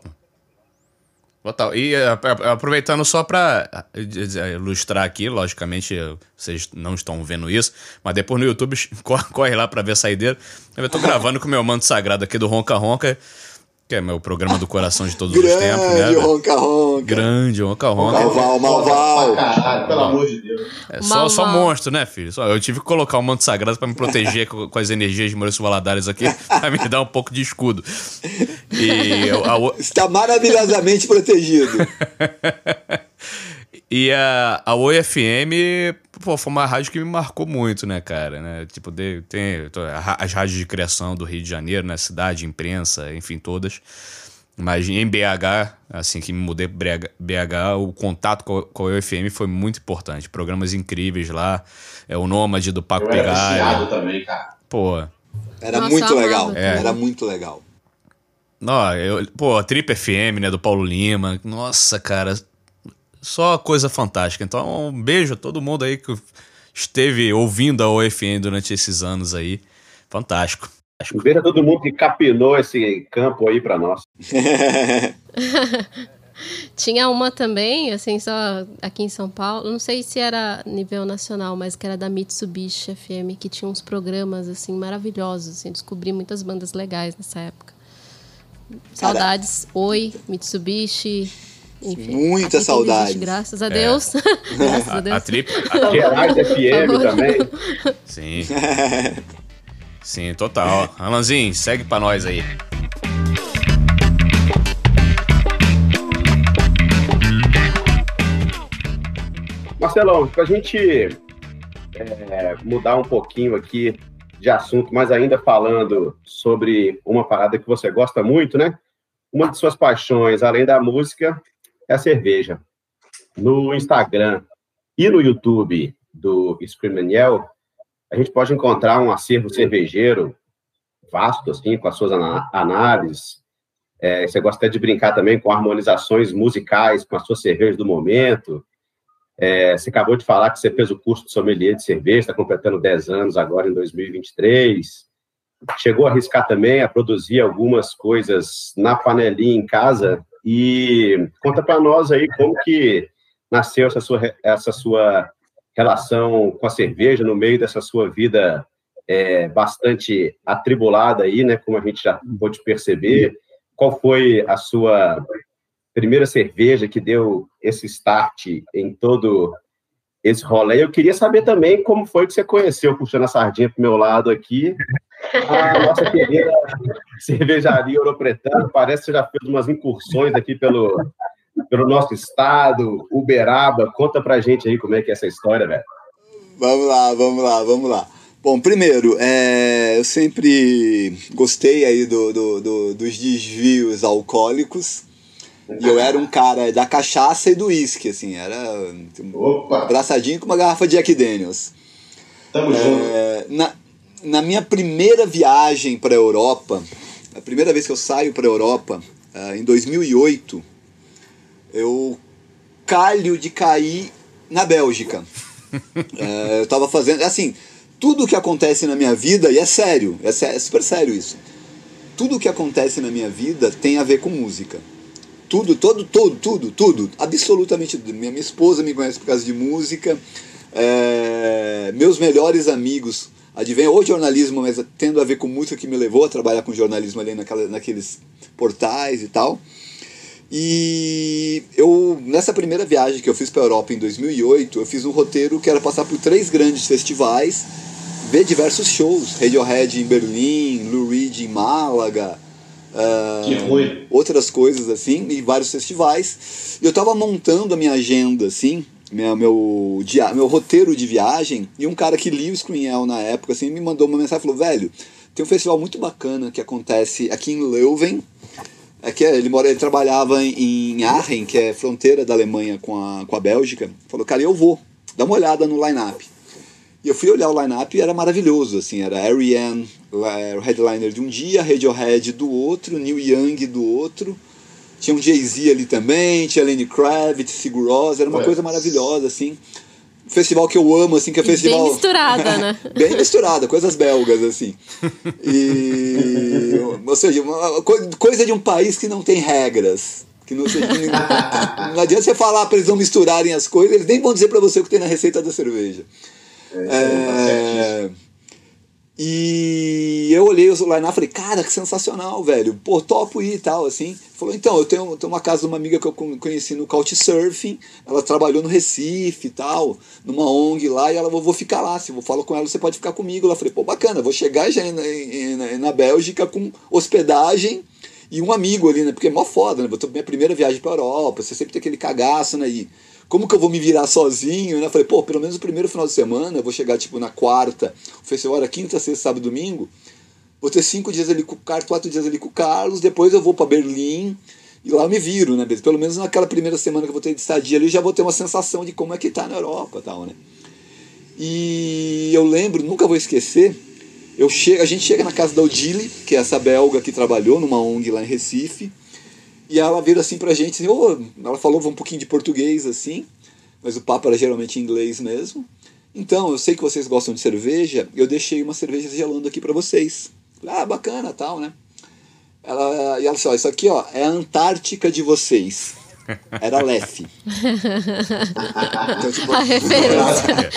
[SPEAKER 2] E aproveitando só para ilustrar aqui, logicamente vocês não estão vendo isso, mas depois no YouTube corre lá para ver a saideira. Eu tô gravando com o meu manto sagrado aqui do Ronca Ronca, que é meu programa do coração de todos os tempos, né?
[SPEAKER 5] Grande Ronca Ronca.
[SPEAKER 2] Grande Ronca Ronca.
[SPEAKER 5] Malval.
[SPEAKER 3] Caralho, pelo amor de Deus.
[SPEAKER 2] É só monstro, né, filho? Eu tive que colocar o manto sagrado para me proteger com as energias de Maurício Valadares aqui, para me dar um pouco de escudo.
[SPEAKER 5] Está maravilhosamente protegido.
[SPEAKER 2] E a Oi FM, pô, foi uma rádio que me marcou muito, né, cara? Né? Tipo, tem as rádios de criação do Rio de Janeiro, né? Cidade, imprensa, enfim, todas. Mas em BH, assim que me mudei para BH, o contato com a Oi FM foi muito importante. Programas incríveis lá. O Nômade do Paco Pegalha.
[SPEAKER 3] Eu era também, cara.
[SPEAKER 2] Pô.
[SPEAKER 5] Era muito legal. Era muito legal.
[SPEAKER 2] A Trip FM, né, do Paulo Lima. Nossa, cara, só coisa fantástica. Então, um beijo a todo mundo aí que esteve ouvindo a OFM durante esses anos aí. Fantástico.
[SPEAKER 3] Um beijo a todo mundo que capinou esse campo aí pra nós.
[SPEAKER 4] Tinha uma também, assim, só aqui em São Paulo, não sei se era nível nacional, mas que era da Mitsubishi FM, que tinha uns programas, assim, maravilhosos, assim, descobri muitas bandas legais nessa época. Saudades, Oi, Mitsubishi, enfim.
[SPEAKER 5] Muita saudade.
[SPEAKER 4] Graças a Deus. Graças a Deus.
[SPEAKER 2] A Trip.
[SPEAKER 3] Gerard FM também.
[SPEAKER 2] Sim. Sim, total. Alanzinho, segue pra nós aí.
[SPEAKER 3] Marcelão, pra gente mudar um pouquinho aqui de assunto, mas ainda falando sobre uma parada que você gosta muito, né? Uma de suas paixões, além da música, é a cerveja. No Instagram e no YouTube do Screaming Yell, a gente pode encontrar um acervo cervejeiro vasto, assim, com as suas análises. Você gosta até de brincar também com harmonizações musicais com as suas cervejas do momento. Você acabou de falar que você fez o curso de sommelier de cerveja, está completando 10 anos agora em 2023. Chegou a arriscar também a produzir algumas coisas na panelinha em casa. E conta para nós aí como que nasceu essa sua relação com a cerveja no meio dessa sua vida bastante atribulada aí, né? Como a gente já pôde perceber. Qual foi a sua primeira cerveja que deu esse start em todo esse rolê? Eu queria saber também como foi que você conheceu, puxando a sardinha pro meu lado aqui, a nossa querida cervejaria Ouro Pretano. Parece que você já fez umas incursões aqui pelo nosso estado, Uberaba. Conta pra gente aí como é que é essa história, velho.
[SPEAKER 5] Vamos lá. Bom, primeiro, eu sempre gostei aí dos desvios alcoólicos. E eu era um cara da cachaça e do uísque, assim, era abraçadinho com uma garrafa de Jack Daniels.
[SPEAKER 3] Tamo junto.
[SPEAKER 5] Na minha primeira viagem para a Europa, a primeira vez que eu saio para a Europa, em 2008, eu calho de cair na Bélgica. Eu estava fazendo, assim, tudo que acontece na minha vida, e é sério, é super sério isso, tudo que acontece na minha vida tem a ver com música. Tudo. Absolutamente tudo. Minha esposa me conhece por causa de música. Meus melhores amigos, adivinha, ou jornalismo, mas tendo a ver com música, que me levou a trabalhar com jornalismo ali naqueles portais e tal. E eu, nessa primeira viagem que eu fiz para a Europa em 2008, eu fiz um roteiro que era passar por 3 grandes festivais, ver diversos shows, Radiohead em Berlim, Lou Reed em Málaga, outras coisas assim, e vários festivais. E eu estava montando a minha agenda assim, meu roteiro de viagem, e um cara que lia o Screenel na época assim, me mandou uma mensagem e falou: velho, tem um festival muito bacana que acontece aqui em Leuven. Ele trabalhava em Aachen, que é fronteira da Alemanha com a Bélgica. Falou: cara, eu vou, dá uma olhada no line-up. E eu fui olhar o line-up e era maravilhoso, assim, era R.E.M., o headliner de um dia, Radiohead do outro, Neil Young do outro, tinha um Jay-Z ali também, tinha Lenny Kravitz, Sigur Rós, era uma coisa maravilhosa, assim. Um festival que eu amo, assim, que é festival...
[SPEAKER 4] Bem misturada, né?
[SPEAKER 5] Bem misturada, coisas belgas, assim. Ou seja, uma coisa de um país que não tem regras. Que não adianta você falar para eles não misturarem as coisas, eles nem vão dizer para você o que tem na receita da cerveja. E eu olhei o line-up e falei: cara, que sensacional, velho. Pô, topo ir e tal, assim. Falou: então, eu tenho uma casa de uma amiga que eu conheci no Couchsurfing. Ela trabalhou no Recife e tal, numa ONG lá, e ela: vou ficar lá. Se eu falo com ela, você pode ficar comigo. Ela falei: pô, bacana, vou chegar já na Bélgica com hospedagem e um amigo ali, né? Porque é mó foda, né? Minha primeira viagem pra Europa, você sempre tem aquele cagaço, né? E como que eu vou me virar sozinho, né? Falei: pô, pelo menos o primeiro final de semana, eu vou chegar tipo na quarta, o festival era quinta, sexta, sábado, domingo, vou ter 5 dias ali com o Carlos, 4 dias ali com o Carlos, depois eu vou para Berlim, e lá eu me viro, né? Pelo menos naquela primeira semana que eu vou ter de estadia ali, já vou ter uma sensação de como é que tá na Europa e tal, né? E eu lembro, nunca vou esquecer, a gente chega na casa da Odile, que é essa belga que trabalhou numa ONG lá em Recife, e ela vira assim pra gente, assim, ela falou um pouquinho de português, assim, mas o papo era geralmente em inglês mesmo. Então, eu sei que vocês gostam de cerveja, eu deixei uma cerveja gelando aqui pra vocês. Bacana, tal, né? E ela disse: isso aqui, ó, é a Antártica de vocês. Era Lef. Então, tipo,
[SPEAKER 4] a referência.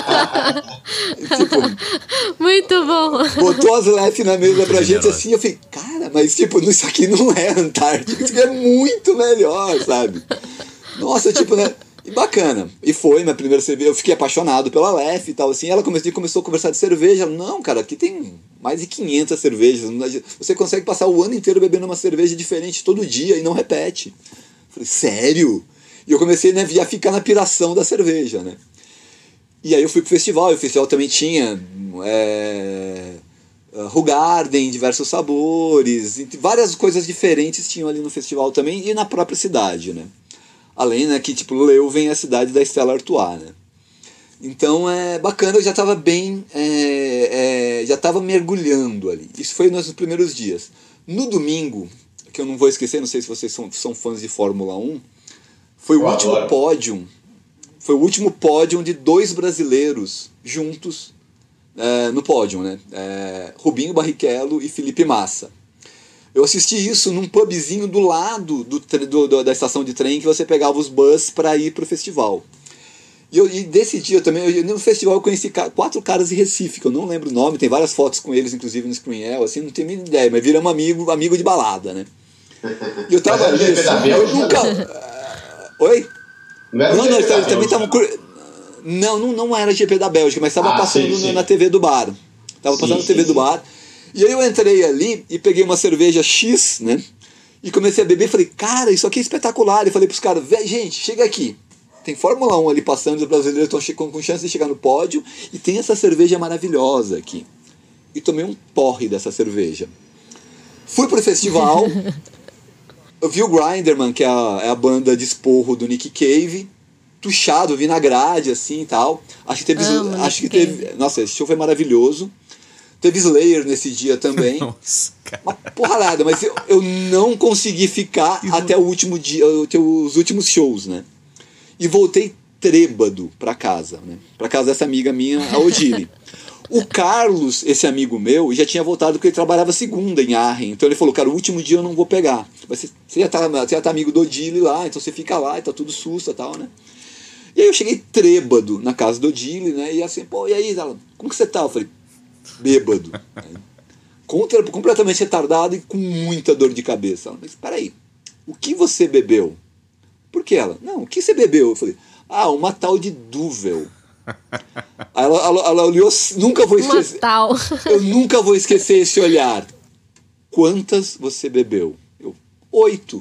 [SPEAKER 4] Muito bom.
[SPEAKER 5] Botou as Lef na mesa pra gente assim, eu falei: cara, mas tipo, isso aqui não é Antártica, isso aqui é muito melhor, sabe? Nossa, tipo, né? E bacana. E foi minha primeira cerveja. Eu fiquei apaixonado pela Lef e tal, assim. Ela começou a conversar de cerveja. Não, cara, aqui tem mais de 500 cervejas. Você consegue passar o ano inteiro bebendo uma cerveja diferente todo dia e não repete. Falei: sério? E eu comecei, né, a ficar na piração da cerveja, né? E aí eu fui pro festival. E o festival também tinha Hoegaarden, diversos sabores. Várias coisas diferentes tinham ali no festival também. E na própria cidade, né? Além, né, que tipo, Leuven é a cidade da Stella Artois, né? Então é bacana, eu já estava bem, já estava mergulhando ali. Isso foi nos primeiros dias. No domingo, que eu não vou esquecer, não sei se vocês são fãs de Fórmula 1, foi o último pódio. Foi o último pódio de 2 brasileiros juntos no pódio, né? Rubinho Barrichello e Felipe Massa. Eu assisti isso num pubzinho do lado da estação de trem, que você pegava os bus para ir pro festival. E desse dia também, no festival eu conheci 4 caras de Recife, que eu não lembro o nome, tem várias fotos com eles, inclusive no Screenel, assim, não tenho nem ideia, mas viramos amigo de balada, né? E eu tava ali, assim, eu nunca... Oi? Não, eles também estavam... Não era GP da Bélgica, mas estava passando na TV do bar. Tava passando na TV do bar. E aí eu entrei ali e peguei uma cerveja X, né? E comecei a beber e falei: cara, isso aqui é espetacular. E falei pros caras: gente, chega aqui. Tem Fórmula 1 ali passando, os brasileiros estão com chance de chegar no pódio. E tem essa cerveja maravilhosa aqui. E tomei um porre dessa cerveja. Fui pro festival. Eu vi o Grinderman, que é a banda de esporro do Nick Cave. Tuchado, vi na grade, assim e tal. Acho que teve. Nossa, esse show foi maravilhoso. Teve Slayer nesse dia também.
[SPEAKER 2] Nossa, cara.
[SPEAKER 5] Uma porrada, mas eu não consegui ficar até o último dia, até os últimos shows, né? E voltei trêbado pra casa, né? Pra casa dessa amiga minha, a Odile. O Carlos, esse amigo meu, já tinha voltado porque ele trabalhava segunda em Arren. Então ele falou, cara, o último dia eu não vou pegar. Você já tá amigo do Odile lá, então você fica lá e tá tudo sussa e tal, né? E aí eu cheguei trêbado na casa do Odile, né? E assim, pô, e aí, ela, como que você tá? Eu falei, bêbado. Completamente retardado e com muita dor de cabeça. Ela, mas peraí, o que você bebeu? Por que ela? Não, o que você bebeu? Eu falei, uma tal de Duvel. Aí ela olhou, nunca vou esquecer.
[SPEAKER 4] Uma tal.
[SPEAKER 5] Eu nunca vou esquecer esse olhar. Quantas você bebeu? Eu, 8.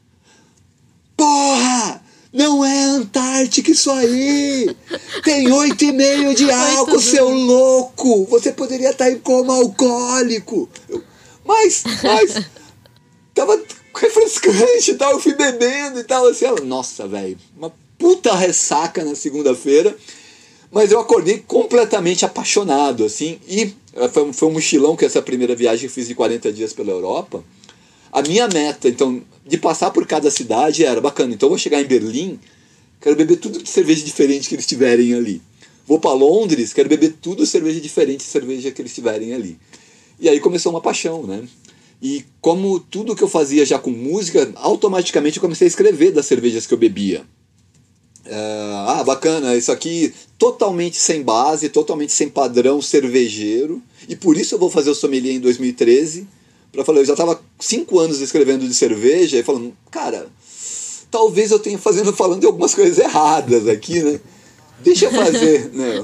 [SPEAKER 5] Porra! Não é Antártica isso aí! Tem 8,5 de álcool, seu louco! Você poderia estar em coma alcoólico! Mas tava refrescante e tal, eu fui bebendo e tal, assim, ela, nossa, velho, uma puta ressaca na segunda-feira, mas eu acordei completamente apaixonado, assim, e foi um mochilão, que essa primeira viagem eu fiz de 40 dias pela Europa. A minha meta, então, de passar por cada cidade era bacana. Então eu vou chegar em Berlim, quero beber tudo de cerveja diferente que eles tiverem ali. Vou para Londres, quero beber tudo cerveja diferente de cerveja que eles tiverem ali. E aí começou uma paixão, né? E como tudo que eu fazia já com música, automaticamente eu comecei a escrever das cervejas que eu bebia. Bacana, isso aqui totalmente sem base, totalmente sem padrão cervejeiro. E por isso eu vou fazer o sommelier em 2013. Pra falar, eu já estava 5 anos escrevendo de cerveja e falando, cara, talvez eu tenha falando de algumas coisas erradas aqui, né? Deixa eu fazer, né,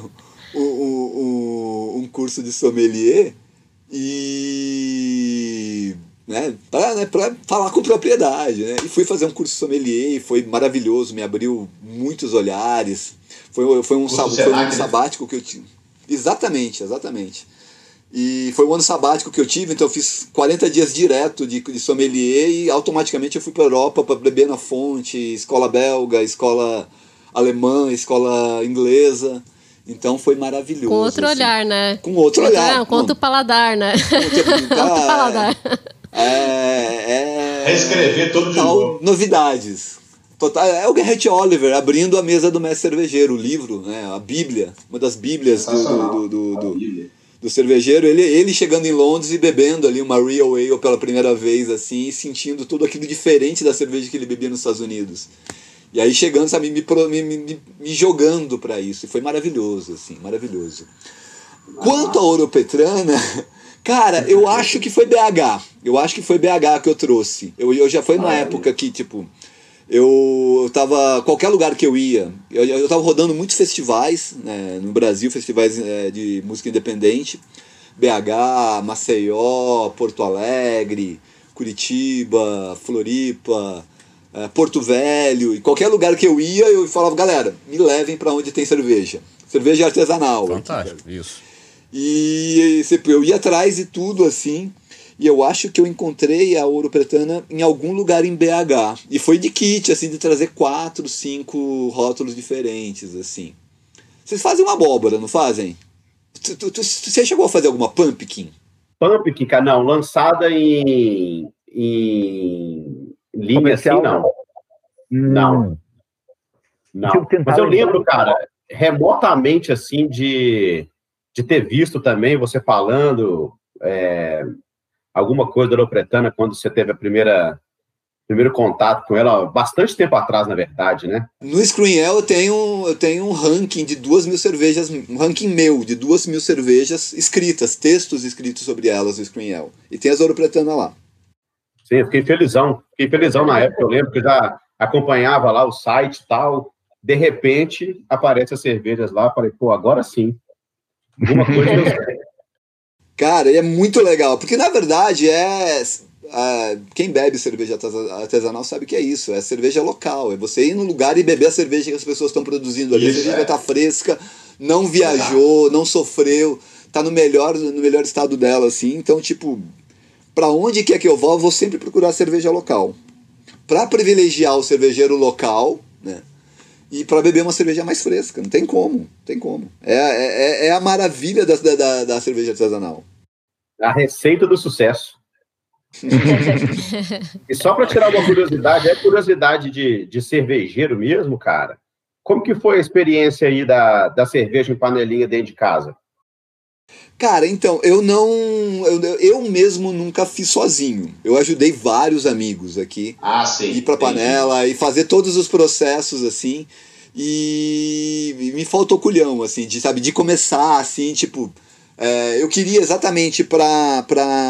[SPEAKER 5] um curso de sommelier e, né, para falar com propriedade, né? E fui fazer um curso de sommelier e foi maravilhoso, me abriu muitos olhares. Foi um sabático que eu tinha. Exatamente. E foi um ano sabático que eu tive, então eu fiz 40 dias direto de sommelier e automaticamente eu fui para a Europa para beber na fonte, escola belga, escola alemã, escola inglesa. Então foi maravilhoso.
[SPEAKER 4] Com outro olhar, né?
[SPEAKER 5] Com outro olhar.
[SPEAKER 4] Com outro paladar, né? Outro paladar.
[SPEAKER 3] Reescrever tudo de novo.
[SPEAKER 5] Novidades. Total, é o Gerrit Oliver abrindo a mesa do mestre cervejeiro, o livro, né? A Bíblia, uma das Bíblias do cervejeiro, ele chegando em Londres e bebendo ali uma Real Ale pela primeira vez, assim, e sentindo tudo aquilo diferente da cerveja que ele bebia nos Estados Unidos. E aí chegando, sabe, me jogando para isso. E foi maravilhoso, assim, maravilhoso. Quanto a Ouro Petrana, cara, eu acho que foi BH. Eu acho que foi BH que eu trouxe. Eu já foi na época que, tipo, eu tava, qualquer lugar que eu ia, eu tava rodando muitos festivais, né, no Brasil, festivais de música independente, BH, Maceió, Porto Alegre, Curitiba, Floripa, Porto Velho, e qualquer lugar que eu ia, eu falava, galera, me levem para onde tem cerveja artesanal.
[SPEAKER 2] Fantástico,
[SPEAKER 5] aqui,
[SPEAKER 2] isso.
[SPEAKER 5] E eu ia atrás de tudo, assim. E eu acho que eu encontrei a Ouro Petrana em algum lugar em BH. E foi de kit, assim, de trazer 4, 5 rótulos diferentes, assim. Vocês fazem uma abóbora, não fazem? Você chegou a fazer alguma Pumpkin?
[SPEAKER 3] Pumpkin, cara, não. Lançada em linha assim, não. Não. Mas eu lembro, cara, remotamente, assim, de ter visto também você falando... alguma coisa da Ouro Petrana quando você teve primeiro contato com ela, bastante tempo atrás, na verdade, né?
[SPEAKER 5] No Screen Ale eu tenho um ranking de 2.000 cervejas, um ranking meu de 2.000 cervejas escritas, textos escritos sobre elas no Screen Ale. E tem as Ouro Petrana lá.
[SPEAKER 3] Sim, eu fiquei felizão na época, eu lembro que eu já acompanhava lá o site e tal, de repente aparecem as cervejas lá, falei, pô, agora sim, alguma coisa eu sei.
[SPEAKER 5] Cara, é muito legal, porque na verdade quem bebe cerveja artesanal sabe que é isso, é cerveja local, é você ir no lugar e beber a cerveja que as pessoas estão produzindo ali. Isso, a cerveja vai estar fresca, não viajou, não sofreu, tá no melhor estado dela, assim. Então, tipo, pra onde quer que eu vou sempre procurar cerveja local. Pra privilegiar o cervejeiro local, né? E para beber uma cerveja mais fresca, não tem como. É a maravilha da cerveja artesanal.
[SPEAKER 3] A receita do sucesso. E só para tirar uma curiosidade, curiosidade de cervejeiro mesmo, cara. Como que foi a experiência aí da cerveja em panelinha dentro de casa?
[SPEAKER 5] Cara, então, eu mesmo nunca fiz sozinho. Eu ajudei vários amigos aqui.
[SPEAKER 3] Sim.
[SPEAKER 5] Ir pra panela e fazer todos os processos, assim. E me faltou culhão, assim, de começar, assim, tipo... eu queria exatamente pra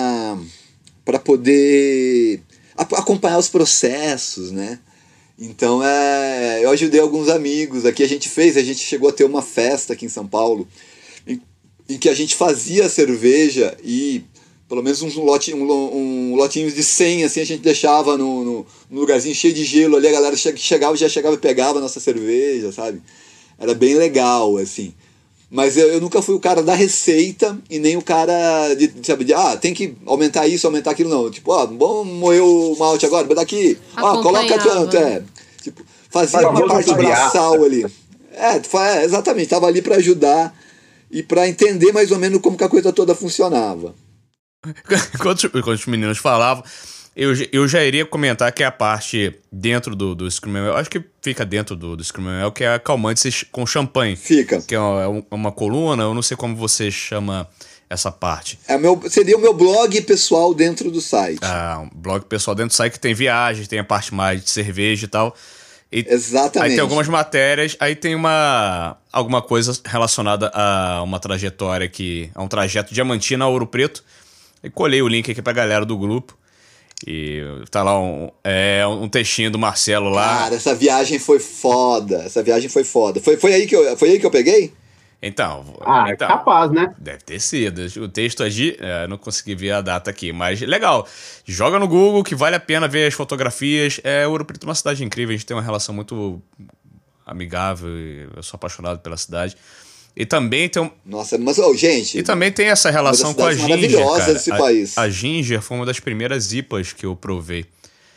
[SPEAKER 5] poder acompanhar os processos, né? Então, eu ajudei alguns amigos aqui. A gente chegou a ter uma festa aqui em São Paulo, em que a gente fazia cerveja e pelo menos um lotinho de 100, assim, a gente deixava no lugarzinho cheio de gelo ali, a galera já chegava e pegava a nossa cerveja, sabe? Era bem legal, assim. Mas eu nunca fui o cara da receita e nem o cara tem que aumentar isso, aumentar aquilo, não. Tipo, vamos moer o malte agora, vai daqui, coloca tanto, Tipo, fazia uma parte braçal ali. Exatamente, tava ali para ajudar e para entender mais ou menos como que a coisa toda funcionava.
[SPEAKER 2] Enquanto os meninos falavam, eu já iria comentar que é a parte dentro do Screaming Ale, acho que fica dentro do Screaming Ale, que é a calmante com champanhe.
[SPEAKER 5] Fica.
[SPEAKER 2] Que é uma coluna, eu não sei como você chama essa parte.
[SPEAKER 5] Seria o meu blog pessoal dentro do site.
[SPEAKER 2] Um blog pessoal dentro do site que tem viagens, tem a parte mais de cerveja e tal.
[SPEAKER 5] Exatamente.
[SPEAKER 2] Aí tem algumas matérias, aí tem alguma coisa relacionada a uma trajetória a um trajeto Diamantina a Ouro Preto. E colhei o link aqui pra galera do grupo. E tá lá um textinho do Marcelo lá.
[SPEAKER 5] Cara, essa viagem foi foda. Foi aí que eu peguei?
[SPEAKER 2] Então,
[SPEAKER 3] capaz, né?
[SPEAKER 2] Deve ter sido. O texto aqui, não consegui ver a data aqui, mas legal. Joga no Google que vale a pena ver as fotografias. Ouro Preto é uma cidade incrível, a gente tem uma relação muito amigável, eu sou apaixonado pela cidade. E também tem
[SPEAKER 5] Nossa, mas gente...
[SPEAKER 2] E também tem essa relação com a Ginger,
[SPEAKER 5] maravilhosa
[SPEAKER 2] cara.
[SPEAKER 5] Desse país.
[SPEAKER 2] A Ginger foi uma das primeiras IPAs que eu provei.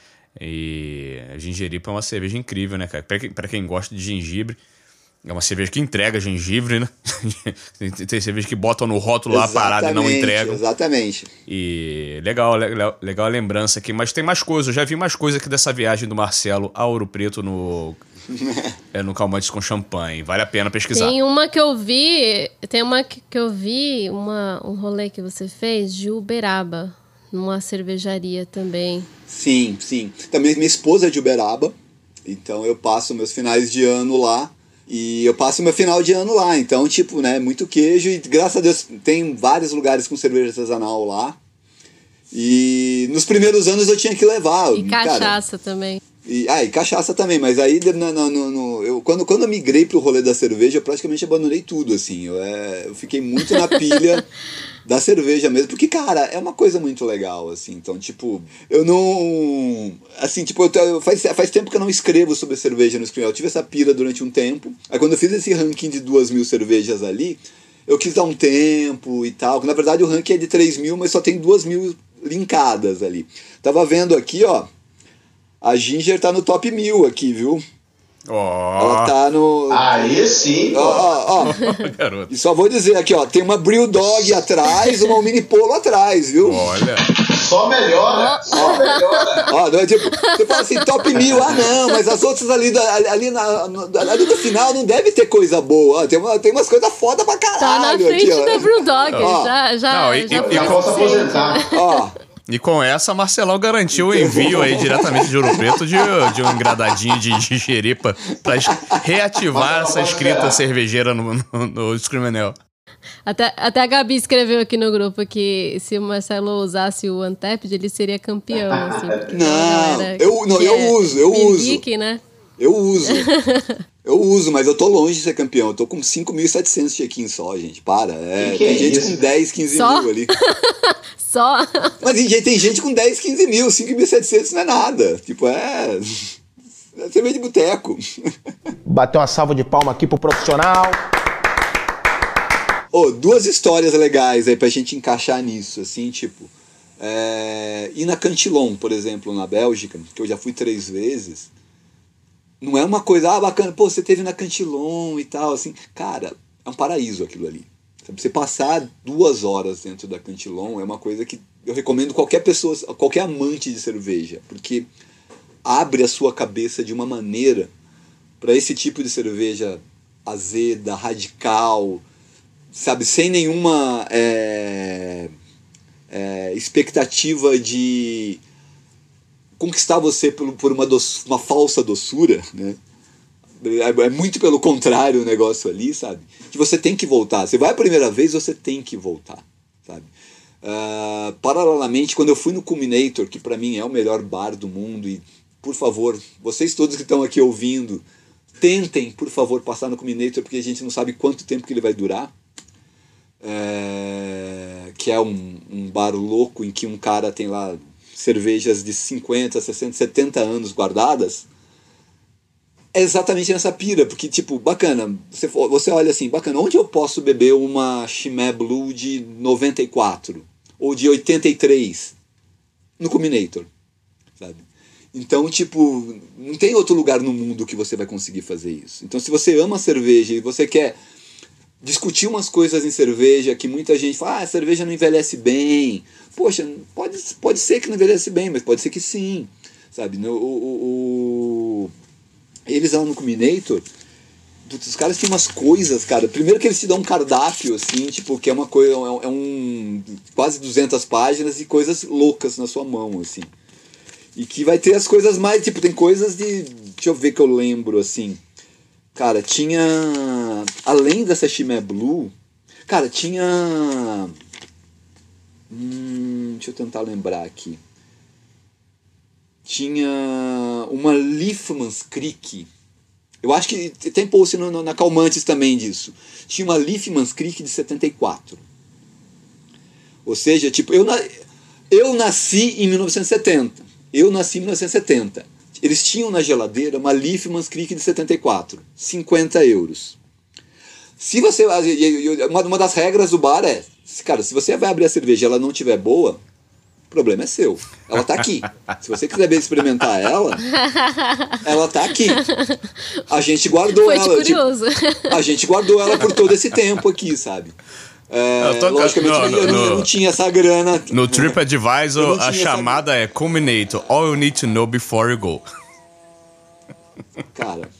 [SPEAKER 2] E a Ginger IPA é uma cerveja incrível, né, cara? Pra quem gosta de gengibre, é uma cerveja que entrega gengibre, né? Tem cerveja que botam no rótulo lá parada e não entregam.
[SPEAKER 5] Exatamente.
[SPEAKER 2] E legal a lembrança aqui. Mas tem mais coisas, eu já vi mais coisa aqui dessa viagem do Marcelo a Ouro Preto no Calmantes com Champanhe. Vale a pena pesquisar.
[SPEAKER 4] Tem uma que eu vi, um rolê que você fez de Uberaba, numa cervejaria também.
[SPEAKER 5] Sim. Também minha esposa é de Uberaba, então eu passo meus finais de ano lá. E eu passo meu final de ano lá, então, tipo, né, muito queijo. E graças a Deus tem vários lugares com cerveja artesanal lá. E nos primeiros anos eu tinha que levar.
[SPEAKER 4] E cachaça também.
[SPEAKER 5] E cachaça também, mas aí quando eu migrei pro rolê da cerveja, eu praticamente abandonei tudo, assim. Eu fiquei muito na pilha da cerveja mesmo, porque, cara, é uma coisa muito legal, assim. Então, tipo, eu não... Assim, tipo, faz tempo que eu não escrevo sobre cerveja no Screaming Ale. Eu tive essa pira durante um tempo. Aí quando eu fiz esse ranking de 2.000 cervejas ali, eu quis dar um tempo e tal. Na verdade, o ranking é de 3.000, mas só tem 2.000 linkadas ali. Tava vendo aqui, ó. A Ginger tá no top 1.000 aqui, viu? Ela tá no...
[SPEAKER 3] Aí sim,
[SPEAKER 5] ó.
[SPEAKER 2] Garoto.
[SPEAKER 5] E só vou dizer aqui, ó. Tem uma Brewdog atrás, uma Mini Polo atrás, viu?
[SPEAKER 2] Olha.
[SPEAKER 3] Só melhora.
[SPEAKER 5] Ó, não é tipo, você fala assim, top 1.000. Não, mas as outras ali no final não deve ter coisa boa. Tem umas coisas foda pra caralho.
[SPEAKER 4] Tá na frente
[SPEAKER 5] aqui,
[SPEAKER 4] da Brewdog. Já
[SPEAKER 3] posso aposentar.
[SPEAKER 5] Ó.
[SPEAKER 2] E com essa, Marcelão garantiu o envio aí diretamente de Ouro Preto de um engradadinho de jeripa pra reativar essa escrita cervejeira no Screaming Ale.
[SPEAKER 4] Até a Gabi escreveu aqui no grupo que se o Marcelo usasse o Untapped, ele seria campeão, assim.
[SPEAKER 5] Eu uso.
[SPEAKER 4] Geek, né?
[SPEAKER 5] Eu uso, mas eu tô longe de ser campeão. Eu tô com 5.700 check-in só, gente. Para. Tem gente com 10, 15
[SPEAKER 4] só?
[SPEAKER 5] mil ali.
[SPEAKER 4] Só?
[SPEAKER 5] Mas tem gente com 10, 15 mil. 5.700 não é nada. Tipo, é cerveja de boteco.
[SPEAKER 7] Bateu uma salva de palma aqui pro profissional.
[SPEAKER 5] Duas histórias legais aí pra gente encaixar nisso, assim, tipo... ir na Cantillon, por exemplo, na Bélgica, que eu já fui 3 vezes... Não é uma coisa, bacana, pô, você teve na Cantillon e tal, assim. Cara, é um paraíso aquilo ali. Você passar 2 horas dentro da Cantillon é uma coisa que eu recomendo qualquer pessoa, qualquer amante de cerveja, porque abre a sua cabeça de uma maneira para esse tipo de cerveja azeda, radical, sabe, sem nenhuma expectativa de conquistar você por uma falsa doçura, né? É muito pelo contrário o negócio ali, sabe? Que você tem que voltar. Você vai a primeira vez, você tem que voltar, sabe? Paralelamente, quando eu fui no Culminator, que pra mim é o melhor bar do mundo, e por favor, vocês todos que estão aqui ouvindo, tentem, por favor, passar no Culminator, porque a gente não sabe quanto tempo que ele vai durar. Que é um bar louco em que um cara tem lá cervejas de 50, 60, 70 anos guardadas. É exatamente nessa pira, porque, tipo, bacana, você olha assim, bacana, onde eu posso beber uma Chimay Blue de 94? Ou de 83? No Culminator, sabe? Então, tipo, não tem outro lugar no mundo que você vai conseguir fazer isso. Então, se você ama cerveja e você quer discutir umas coisas em cerveja que muita gente fala, a cerveja não envelhece bem. Poxa, pode ser que não envelhece bem, mas pode ser que sim, sabe? Eles lá no Culminator, os caras têm umas coisas, cara. Primeiro que eles te dão um cardápio, assim, tipo, que é uma coisa, quase 200 páginas e coisas loucas na sua mão, assim. E que vai ter as coisas mais, tipo, tem coisas de... Deixa eu ver que eu lembro, assim. Cara, tinha... Além dessa Chimay Blue, cara, tinha... deixa eu tentar lembrar aqui. Tinha uma Liefmans Creek. Eu acho que tem post na Calmantes também disso. Tinha uma Liefmans Creek de 74. Ou seja, tipo, eu nasci em 1970. Eles tinham na geladeira uma Liefmans Creek de 74. 50 euros. Se você... Uma das regras do bar é... Cara, se você vai abrir a cerveja e ela não estiver boa, o problema é seu. Ela tá aqui. Se você quiser experimentar ela tá aqui. A gente guardou ela.
[SPEAKER 4] Curioso.
[SPEAKER 5] A gente guardou ela por todo esse tempo aqui, sabe? Logicamente eu não tinha essa grana.
[SPEAKER 2] No TripAdvisor, a chamada é Culminator. All you need to know before you go.
[SPEAKER 5] Cara,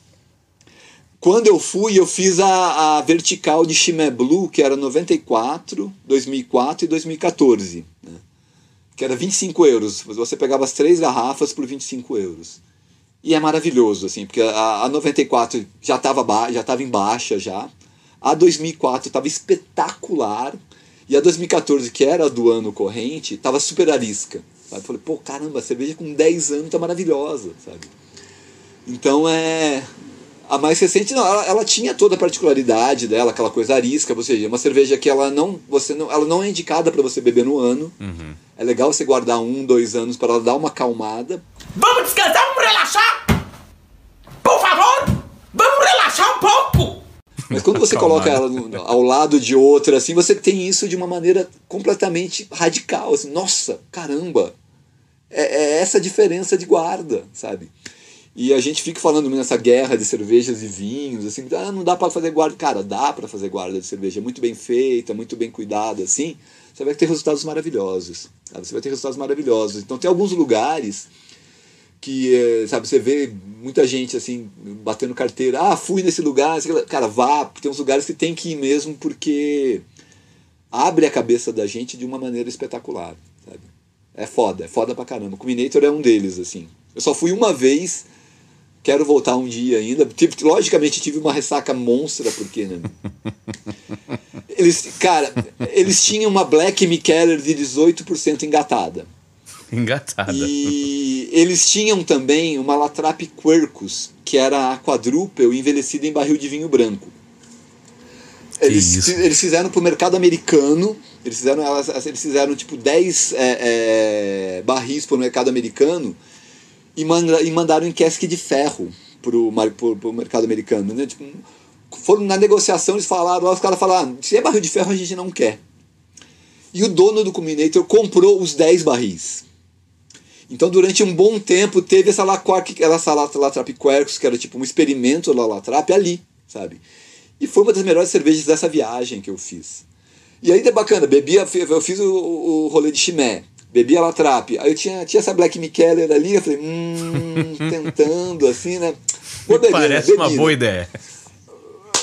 [SPEAKER 5] quando eu fui, eu fiz a vertical de Chimay Blue, que era 94, 2004 e 2014, né? Que era 25 euros. Você pegava as 3 garrafas por 25 euros. E é maravilhoso, assim, porque a 94 já estava em baixa já. A 2004 estava espetacular. E a 2014, que era do ano corrente, estava super arisca. Sabe? Eu falei, pô, caramba, a cerveja com 10 anos tá maravilhosa, sabe? Então a mais recente, não, ela tinha toda a particularidade dela, aquela coisa arisca, ou seja, uma cerveja que ela não é indicada para você beber no ano. Uhum. É legal você guardar 1, 2 anos para ela dar uma acalmada.
[SPEAKER 8] Vamos descansar, vamos relaxar! Por favor, vamos relaxar um pouco!
[SPEAKER 5] Mas quando você coloca ela ao lado de outra, assim, você tem isso de uma maneira completamente radical. Assim, nossa, caramba! É essa diferença de guarda, sabe? E a gente fica falando nessa guerra de cervejas e vinhos, assim, não dá para fazer guarda. Cara, dá para fazer guarda de cerveja, muito bem feita, muito bem cuidada, assim, você vai ter resultados maravilhosos, sabe? Você vai ter resultados maravilhosos. Então tem alguns lugares que, sabe, você vê muita gente, assim, batendo carteira, fui nesse lugar, cara, vá, porque tem uns lugares que tem que ir mesmo, porque abre a cabeça da gente de uma maneira espetacular, sabe? É foda pra caramba. O Culminator é um deles, assim. Eu só fui uma vez... Quero voltar um dia ainda. Logicamente tive uma ressaca monstra, porque, né? Eles tinham uma Black Mikkeller de 18% engatada. E eles tinham também uma La Trappe Quercus, que era a quadruple envelhecida em barril de vinho branco. Eles fizeram pro mercado americano. Eles fizeram tipo 10 barris pro mercado americano. E mandaram em casque de ferro pro mercado americano, né? Tipo, foram na negociação, eles falaram, os caras falaram, se é barril de ferro a gente não quer. E o dono do Culminator comprou os 10 barris. Então durante um bom tempo teve essa La Trappe Quercus, que era tipo um experimento da La Trappe ali, sabe? E foi uma das melhores cervejas dessa viagem que eu fiz. E aí é bacana, eu fiz o rolê de Chimay. Bebi a La Trappe. Aí eu tinha essa Black Mikkeller ali, eu falei, tentando, assim, né?
[SPEAKER 2] Parece uma boa ideia.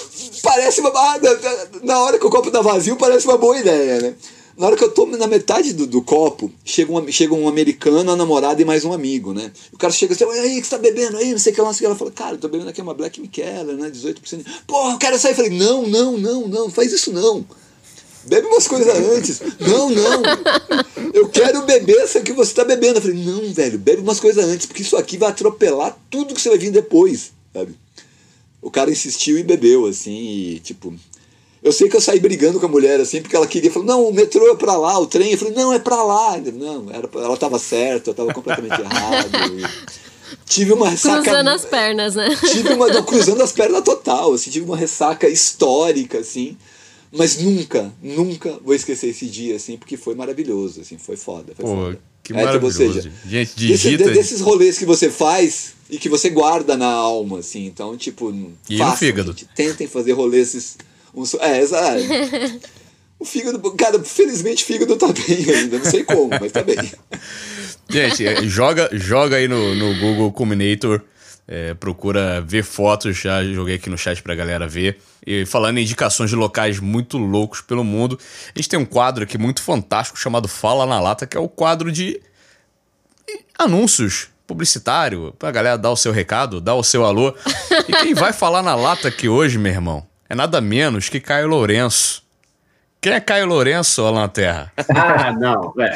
[SPEAKER 5] parece uma... Na hora que o copo tá vazio, parece uma boa ideia, né? Na hora que eu tô na metade do copo, chega um americano, a namorada e mais um amigo, né? O cara chega assim, aí, o que você tá bebendo aí? Não sei o que lá, não sei o que. Ela fala, cara, eu tô bebendo aqui uma Black Mikeller, né? 18%. Porra, eu quero sair. Eu falei, não faz isso não. Bebe umas coisas antes. Não. Eu quero beber essa que você tá bebendo. Eu falei, não, velho, bebe umas coisas antes, porque isso aqui vai atropelar tudo que você vai vir depois, sabe? O cara insistiu e bebeu, assim, e tipo... Eu sei que eu saí brigando com a mulher, assim, porque ela queria, falou, não, o metrô é pra lá, o trem, eu falei, não, é pra lá. Não, ela tava certa, eu tava completamente errado. Tive uma ressaca...
[SPEAKER 4] Cruzando as pernas, né?
[SPEAKER 5] Cruzando as pernas total, assim, tive uma ressaca histórica, assim, mas nunca vou esquecer esse dia, assim, porque foi maravilhoso, assim, foi foda.
[SPEAKER 2] Que maravilhoso.
[SPEAKER 5] Ou seja,
[SPEAKER 2] gente, digita...
[SPEAKER 5] desses rolês que você faz e que você guarda na alma, assim, então, tipo...
[SPEAKER 2] E no fígado.
[SPEAKER 5] Gente, tentem fazer rolês... exato. O fígado, cara, felizmente o fígado tá bem ainda, não sei como, mas tá bem.
[SPEAKER 2] Gente, joga aí no Google Culminator, procura ver fotos, já joguei aqui no chat pra galera ver. E falando em indicações de locais muito loucos pelo mundo, a gente tem um quadro aqui muito fantástico chamado Fala na Lata, que é o quadro de anúncios publicitário, pra galera dar o seu recado, dar o seu alô. E quem vai falar na lata aqui hoje, meu irmão, é nada menos que Caio Lourenço. Quem é Caio Lourenço, Alan Terra?
[SPEAKER 3] Não, velho.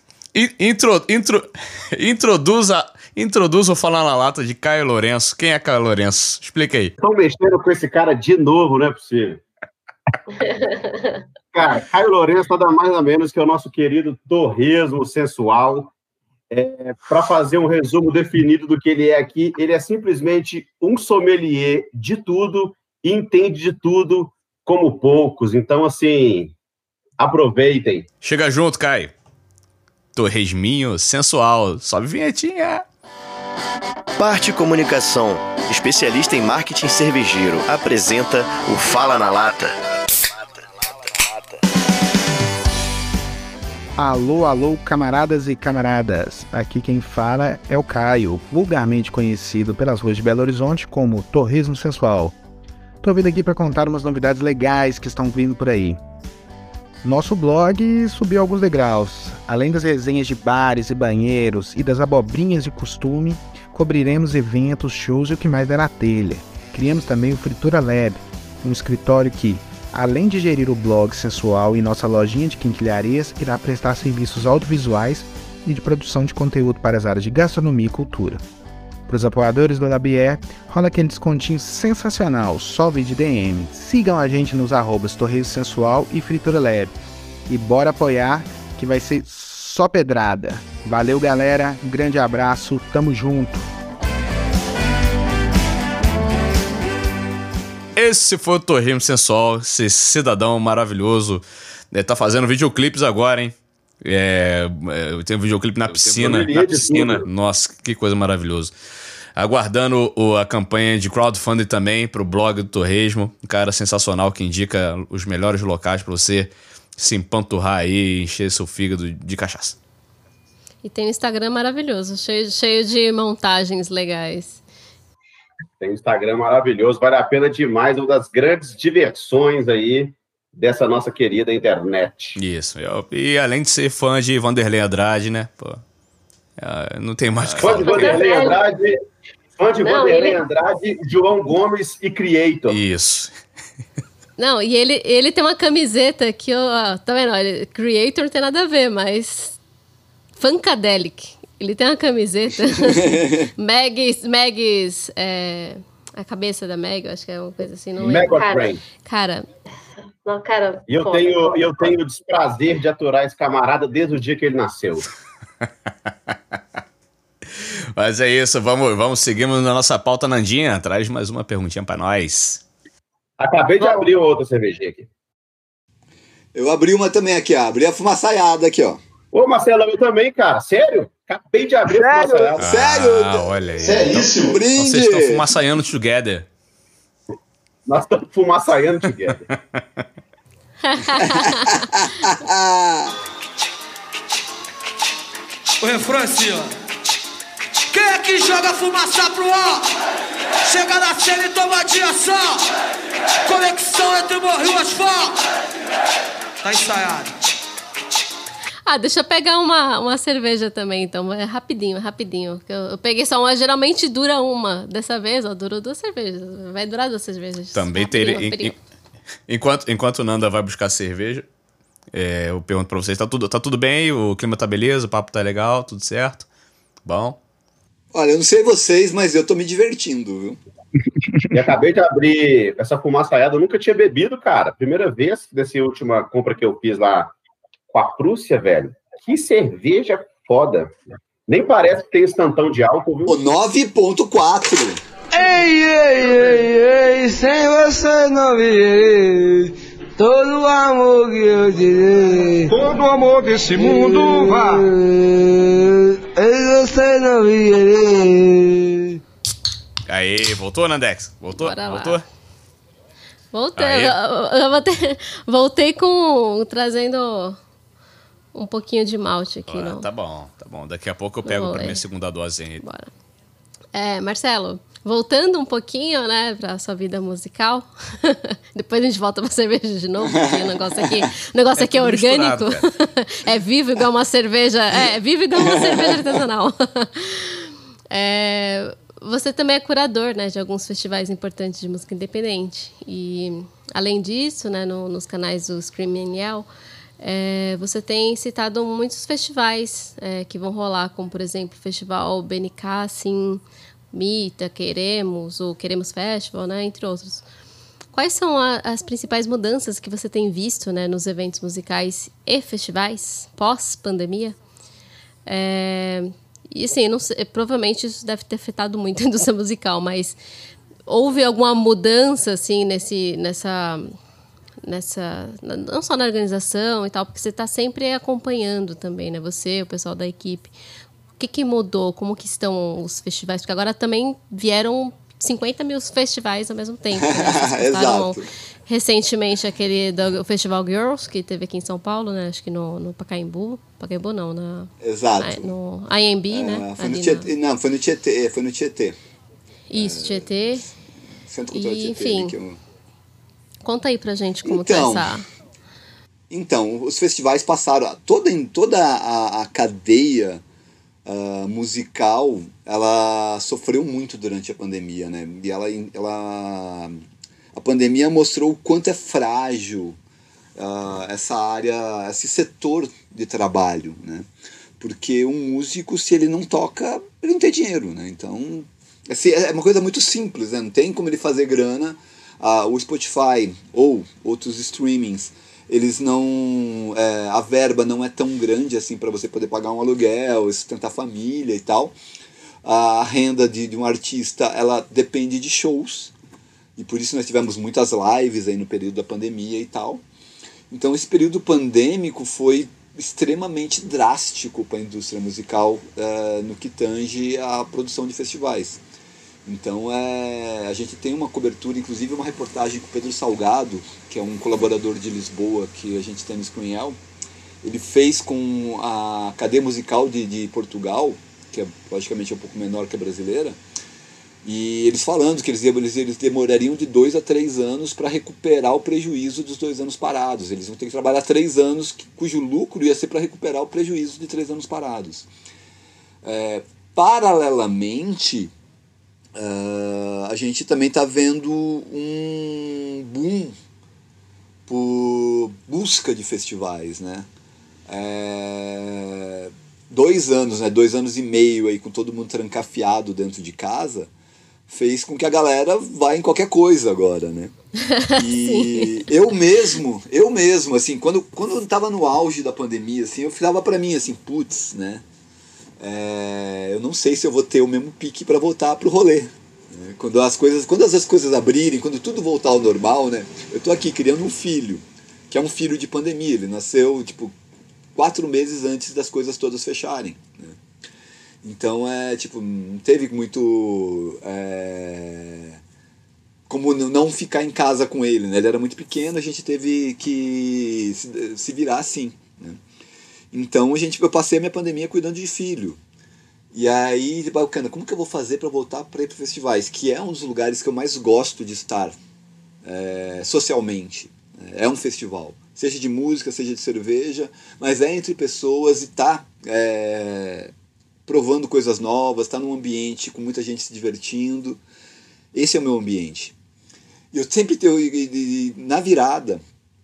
[SPEAKER 2] Introduza o Falar na Lata de Caio Lourenço. Quem é Caio Lourenço? Explica aí.
[SPEAKER 3] Estão mexendo com esse cara de novo, não é possível. Cara, Caio Lourenço nada mais nada menos que o nosso querido torresmo sensual. Para fazer um resumo definido do que ele é aqui, ele é simplesmente um sommelier de tudo e entende de tudo como poucos. Então, assim, aproveitem.
[SPEAKER 2] Chega junto, Caio. Torresminho sensual. Sobe vinhetinha.
[SPEAKER 9] Parte Comunicação, especialista em marketing cervejeiro, apresenta o Fala na Lata.
[SPEAKER 7] Alô, camaradas e camaradas. Aqui quem fala é o Caio, vulgarmente conhecido pelas ruas de Belo Horizonte como Torresmo Sensual. Tô vindo aqui para contar umas novidades legais que estão vindo por aí. Nosso blog subiu alguns degraus. Além das resenhas de bares e banheiros e das abobrinhas de costume, cobriremos eventos, shows e o que mais der na telha. Criamos também o Fritura Lab, um escritório que, além de gerir o blog sensual e nossa lojinha de quinquilharias, irá prestar serviços audiovisuais e de produção de conteúdo para as áreas de gastronomia e cultura. Para os apoiadores do Labier, rola aquele descontinho sensacional, só vídeo DM. Sigam a gente nos @Torresmo Sensual e Fritura Lab. E bora apoiar, que vai ser só pedrada. Valeu, galera. Um grande abraço. Tamo junto.
[SPEAKER 2] Esse foi o Torresmo Sensual, esse cidadão maravilhoso. Tá fazendo videoclipes agora, hein? Tem um videoclipe na piscina. Nossa, que coisa maravilhosa. Aguardando a campanha de crowdfunding também pro blog do Torresmo. Um cara sensacional que indica os melhores locais para você se empanturrar aí e encher seu fígado de cachaça.
[SPEAKER 4] E tem um Instagram maravilhoso, cheio de montagens legais.
[SPEAKER 3] Tem um Instagram maravilhoso, vale a pena demais, uma das grandes diversões aí dessa nossa querida internet.
[SPEAKER 2] Isso, e além de ser fã de Vanderlei Andrade, né? Pô, não tem mais o que falar.
[SPEAKER 3] Fã de Vanderlei Andrade, João Gomes e Creator.
[SPEAKER 2] Isso.
[SPEAKER 4] Não, e ele tem uma camiseta que, tá vendo? Olha, Creator não tem nada a ver, mas Funkadelic. Ele tem uma camiseta. Maggie's a cabeça da Meg, eu acho que é uma coisa assim, não lembro. Cara.
[SPEAKER 10] Não, cara.
[SPEAKER 3] E eu tenho o desprazer de aturar esse camarada desde o dia que ele nasceu.
[SPEAKER 2] Mas é isso, vamos seguimos na nossa pauta. Nandinha, traz mais uma perguntinha pra nós.
[SPEAKER 3] Acabei de abrir outra cervejinha aqui.
[SPEAKER 5] Eu abri uma também aqui, ó. Abri a fumaçaiada aqui, ó.
[SPEAKER 3] Ô, Marcelo, eu também, cara. Sério? Acabei de abrir a fumaçaiada.
[SPEAKER 5] Sério?
[SPEAKER 2] Olha aí.
[SPEAKER 5] Seríssimo.
[SPEAKER 2] Então, vocês estão fumaçaiando together.
[SPEAKER 3] Nós estamos fumaçaiando together.
[SPEAKER 8] O refrão é assim, ó. Quem é que joga fumaça pro ar?
[SPEAKER 10] Chega na cena e toma de ação. Conexão entre o morro e o asfalto. Tá ensaiado.
[SPEAKER 4] Deixa eu pegar uma cerveja também, então. É rapidinho. Eu peguei só uma, geralmente dura uma. Dessa vez, durou 2 cervejas. Vai durar 2 cervejas.
[SPEAKER 2] Também teria. Enquanto o Nanda vai buscar cerveja, eu pergunto pra vocês: tá tudo bem? O clima tá beleza? O papo tá legal? Tudo certo? Bom?
[SPEAKER 5] Olha, eu não sei vocês, mas eu tô me divertindo, viu?
[SPEAKER 3] E acabei de abrir essa fumaçaiada, eu nunca tinha bebido, cara. Primeira vez dessa última compra que eu fiz lá com a Prússia, velho. Que cerveja foda. Nem parece que tem esse tantão de álcool, viu?
[SPEAKER 5] O 9.4.
[SPEAKER 10] Ei, sem você não virei. Todo o amor que eu te dei. Todo o amor desse mundo, vá. Sem você não virei.
[SPEAKER 2] Aí, voltou, Nandex? Voltou?
[SPEAKER 4] Voltei. Voltei trazendo um pouquinho de malte aqui. Não.
[SPEAKER 2] Tá bom. Daqui a pouco eu pego pra minha segunda dose aí.
[SPEAKER 4] Bora. Marcelo, voltando um pouquinho, né, pra sua vida musical. Depois a gente volta pra cerveja de novo, porque o negócio aqui é orgânico. É vivo igual uma cerveja. É vivo igual uma cerveja artesanal. Você também é curador, né, de alguns festivais importantes de música independente. E, além disso, né, nos canais do Scream Yell, você tem citado muitos festivais que vão rolar, como, por exemplo, o Festival BNK, Mita, Queremos, ou Queremos Festival, né, entre outros. Quais são as principais mudanças que você tem visto, né, nos eventos musicais e festivais pós-pandemia? E assim, não sei, provavelmente isso deve ter afetado muito a indústria musical, mas houve alguma mudança assim, nessa não só na organização e tal, porque você está sempre acompanhando também, né? Você, o pessoal da equipe. O que mudou? Como que estão os festivais? Porque agora também vieram 50 mil festivais ao mesmo tempo, né?
[SPEAKER 5] Exato.
[SPEAKER 4] Recentemente aquele do Festival Girls, que teve aqui em São Paulo, né? Acho que no Pacaembu. Pacaembu não,
[SPEAKER 5] Exato.
[SPEAKER 4] no AMB, né?
[SPEAKER 5] Foi no Tietê. Não, foi no Tietê.
[SPEAKER 4] Isso, Tietê.
[SPEAKER 5] Centro Cultural Tietê.
[SPEAKER 4] Enfim, conta aí pra gente como tá essa...
[SPEAKER 5] Então, os festivais passaram... Toda a cadeia musical, ela sofreu muito durante a pandemia, né? E a pandemia mostrou o quanto é frágil essa área, esse setor de trabalho, né? Porque um músico, se ele não toca, ele não tem dinheiro, né? Então, assim, é uma coisa muito simples, né? Não tem como ele fazer grana. O Spotify ou outros streamings, eles não... a verba não é tão grande assim para você poder pagar um aluguel, sustentar a família e tal. A renda de um artista, ela depende de shows. E por isso nós tivemos muitas lives aí no período da pandemia e tal. Então esse período pandêmico foi extremamente drástico para a indústria musical no que tange a produção de festivais. Então a gente tem uma cobertura, inclusive uma reportagem com o Pedro Salgado, que é um colaborador de Lisboa que a gente tem no Screenel. Ele fez com a cadeia musical de Portugal, que é logicamente um pouco menor que a brasileira, e eles falando que eles demorariam de 2 a 3 anos para recuperar o prejuízo dos 2 anos parados. Eles vão ter que trabalhar 3 anos, cujo lucro ia ser para recuperar o prejuízo de 3 anos parados. Paralelamente, a gente também está vendo um boom por busca de festivais, né? 2 anos, né? 2 anos e meio aí com todo mundo trancafiado dentro de casa, fez com que a galera vá em qualquer coisa agora, né? E eu mesmo, assim, quando eu tava no auge da pandemia, assim, eu ficava pra mim, assim, putz, né? Eu não sei se eu vou ter o mesmo pique pra voltar pro rolê. Né? Quando as coisas abrirem, quando tudo voltar ao normal, né? Eu tô aqui criando um filho, que é um filho de pandemia. Ele nasceu, 4 meses antes das coisas todas fecharem, né? Então, não teve muito como não ficar em casa com ele, né? Ele era muito pequeno, a gente teve que se virar assim, né? Então, eu passei a minha pandemia cuidando de filho. E aí, bacana, como que eu vou fazer para voltar para ir para festivais? Que é um dos lugares que eu mais gosto de estar socialmente. É um festival, seja de música, seja de cerveja, mas é entre pessoas e tá provando coisas novas, tá num ambiente com muita gente se divertindo. Esse é o meu ambiente. E eu sempre tenho, na virada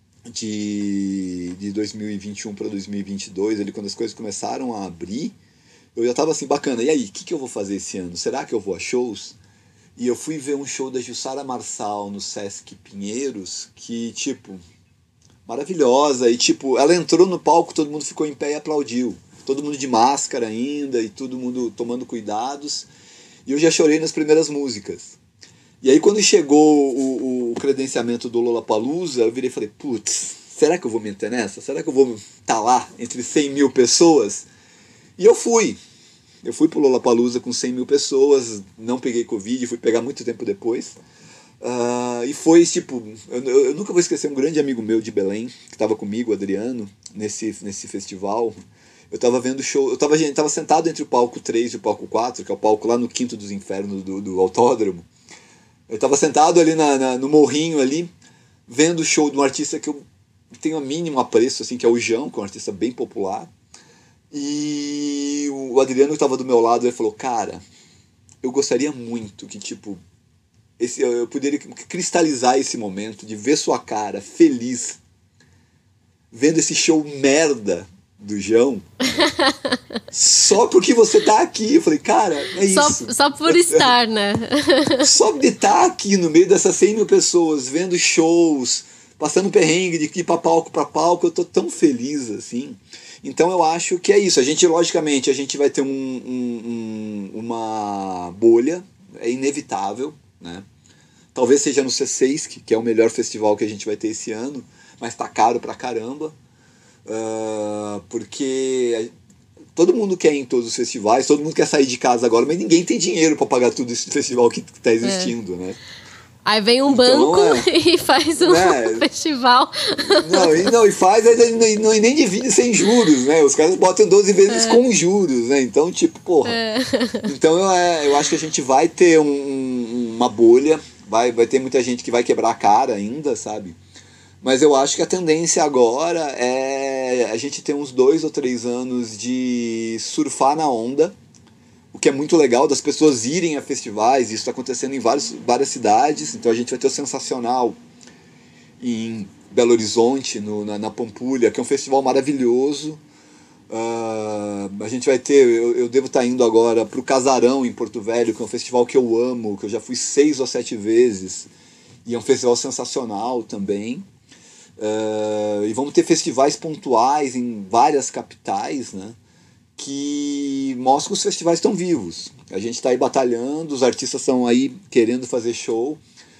[SPEAKER 5] de 2021 para 2022, ali, quando as coisas começaram a abrir, eu já estava assim, bacana, e aí, o que eu vou fazer esse ano? Será que eu vou a shows? E eu fui ver um show da Jussara Marçal no Sesc Pinheiros, que, tipo, maravilhosa, e tipo, ela entrou no palco, todo mundo ficou em pé e aplaudiu. Todo mundo de máscara ainda, e todo mundo tomando cuidados, e eu já chorei nas primeiras músicas. E aí quando chegou o credenciamento do Lollapalooza, eu virei e falei, putz, será que eu vou me meter nessa? Será que eu vou estar lá entre 100 mil pessoas? E eu fui. Eu fui pro Lollapalooza com 100 mil pessoas, não peguei Covid, fui pegar muito tempo depois. E foi tipo, eu nunca vou esquecer um grande amigo meu de Belém, que estava comigo, o Adriano, nesse festival. Eu tava vendo o show, a gente tava sentado entre o palco 3 e o palco 4, que é o palco lá no Quinto dos Infernos do Autódromo. Eu tava sentado ali no morrinho ali, vendo o show de um artista que eu tenho a mínimo apreço, assim, que é o Jão, que é um artista bem popular. E o Adriano que estava do meu lado, ele falou, cara, eu gostaria muito que, tipo, eu poderia cristalizar esse momento de ver sua cara feliz vendo esse show merda do Jão só porque você tá aqui. Eu falei, cara, é isso.
[SPEAKER 4] Só por estar, né?
[SPEAKER 5] Só de estar aqui no meio dessas 100 mil pessoas, vendo shows, passando perrengue de ir pra palco, eu tô tão feliz, assim. Então eu acho que é isso. A gente, logicamente, a gente vai ter uma bolha, é inevitável, né? Talvez seja no C6, que é o melhor festival que a gente vai ter esse ano, mas tá caro pra caramba. Porque todo mundo quer ir em todos os festivais, todo mundo quer sair de casa agora, mas ninguém tem dinheiro para pagar tudo esse festival que tá existindo, né?
[SPEAKER 4] Aí vem um banco e faz um festival.
[SPEAKER 5] Não, e faz, e nem divide sem juros, né? Os caras botam 12 vezes com juros, né? Então, tipo, porra. Então eu acho que a gente vai ter uma bolha, vai ter muita gente que vai quebrar a cara ainda, sabe? Mas eu acho que a tendência agora é a gente ter uns 2 ou 3 anos de surfar na onda, o que é muito legal, das pessoas irem a festivais. Isso está acontecendo em várias cidades. Então a gente vai ter o Sensacional em Belo Horizonte, na Pampulha, que é um festival maravilhoso. A gente vai ter, eu devo estar indo agora para o Casarão em Porto Velho, que é um festival que eu amo, que eu já fui 6 ou 7 vezes, e é um festival sensacional também. E vamos ter festivais pontuais em várias capitais, né, que mostram que os festivais estão vivos. A gente está aí batalhando, os artistas estão aí querendo fazer show,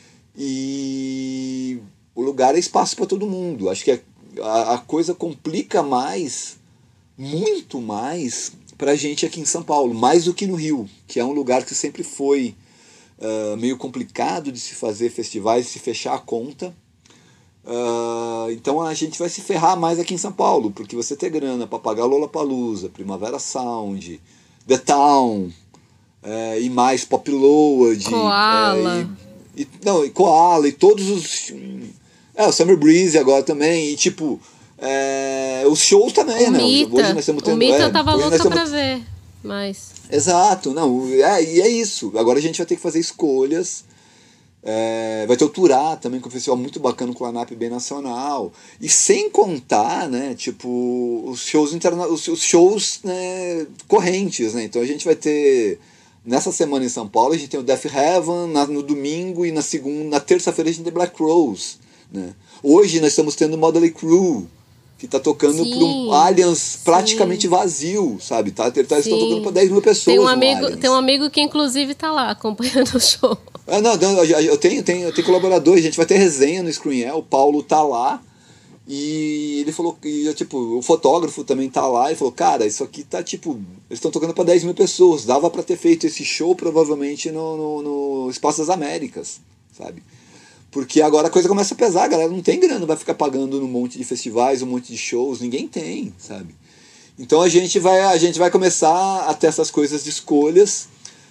[SPEAKER 5] e o lugar é espaço para todo mundo. Acho que a coisa complica mais, muito mais, para a gente aqui em São Paulo, mais do que no Rio, que é um lugar que sempre foi meio complicado de se fazer festivais, se fechar a conta. Então a gente vai se ferrar mais aqui em São Paulo, porque você ter grana para pagar Lollapalooza, Primavera Sound, The Town, e mais Pop Load,
[SPEAKER 4] Koala,
[SPEAKER 5] e Koala, e todos os... o Summer Breeze agora também, e tipo, os shows também, né?
[SPEAKER 4] Hoje nós estamos tendo... O Mita eu tava louca pra ver, mas...
[SPEAKER 5] Exato, não, e é isso. Agora a gente vai ter que fazer escolhas. Vai ter o Turá também, que é um festival muito bacana, com o line-up bem nacional. E sem contar, né, tipo, os shows né, correntes, né? Então a gente vai ter, nessa semana em São Paulo, a gente tem o Death Heaven no domingo, e na terça-feira a gente tem Black Rose, né? Hoje nós estamos tendo o Motley Crue, que tá tocando para um Allianz praticamente vazio, sabe? Eles estão tocando para 10 mil pessoas.
[SPEAKER 4] Tem um amigo que inclusive tá lá acompanhando o show.
[SPEAKER 5] Eu tenho colaboradores, a gente vai ter resenha no Screen, o Paulo tá lá, e ele falou, o fotógrafo também tá lá, e falou, cara, isso aqui tá tipo, eles estão tocando para 10 mil pessoas, dava para ter feito esse show provavelmente no Espaço das Américas, sabe? Porque agora a coisa começa a pesar, a galera não tem grana, vai ficar pagando num monte de festivais, um monte de shows, ninguém tem, sabe? Então a gente vai começar a ter essas coisas de escolhas,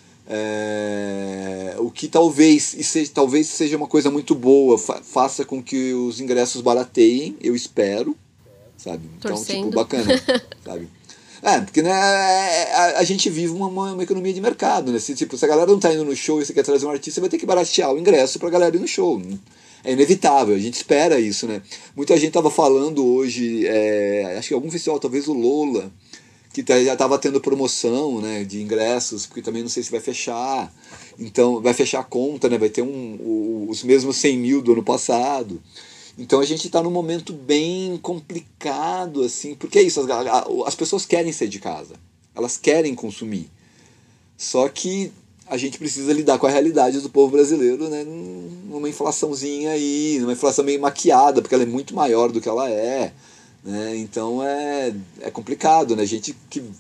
[SPEAKER 5] o que talvez seja uma coisa muito boa, faça com que os ingressos barateiem, eu espero, sabe? Então,
[SPEAKER 4] Torcendo.
[SPEAKER 5] tipo, bacana, sabe? Porque né, a gente vive uma economia de mercado, né? Se a galera não tá indo no show e você quer trazer um artista, você vai ter que baratear o ingresso pra galera ir no show. É inevitável, a gente espera isso, né? Muita gente tava falando hoje, acho que algum festival, talvez o Lola, que já tava tendo promoção, né, de ingressos, porque também não sei se vai fechar. Então, vai fechar a conta, né? Vai ter os mesmos 100 mil do ano passado. Então a gente está num momento bem complicado, assim, porque é isso, as pessoas querem sair de casa, elas querem consumir, só que a gente precisa lidar com a realidade do povo brasileiro, né, numa inflaçãozinha aí, numa inflação meio maquiada, porque ela é muito maior do que ela é, né, então é complicado, né, a gente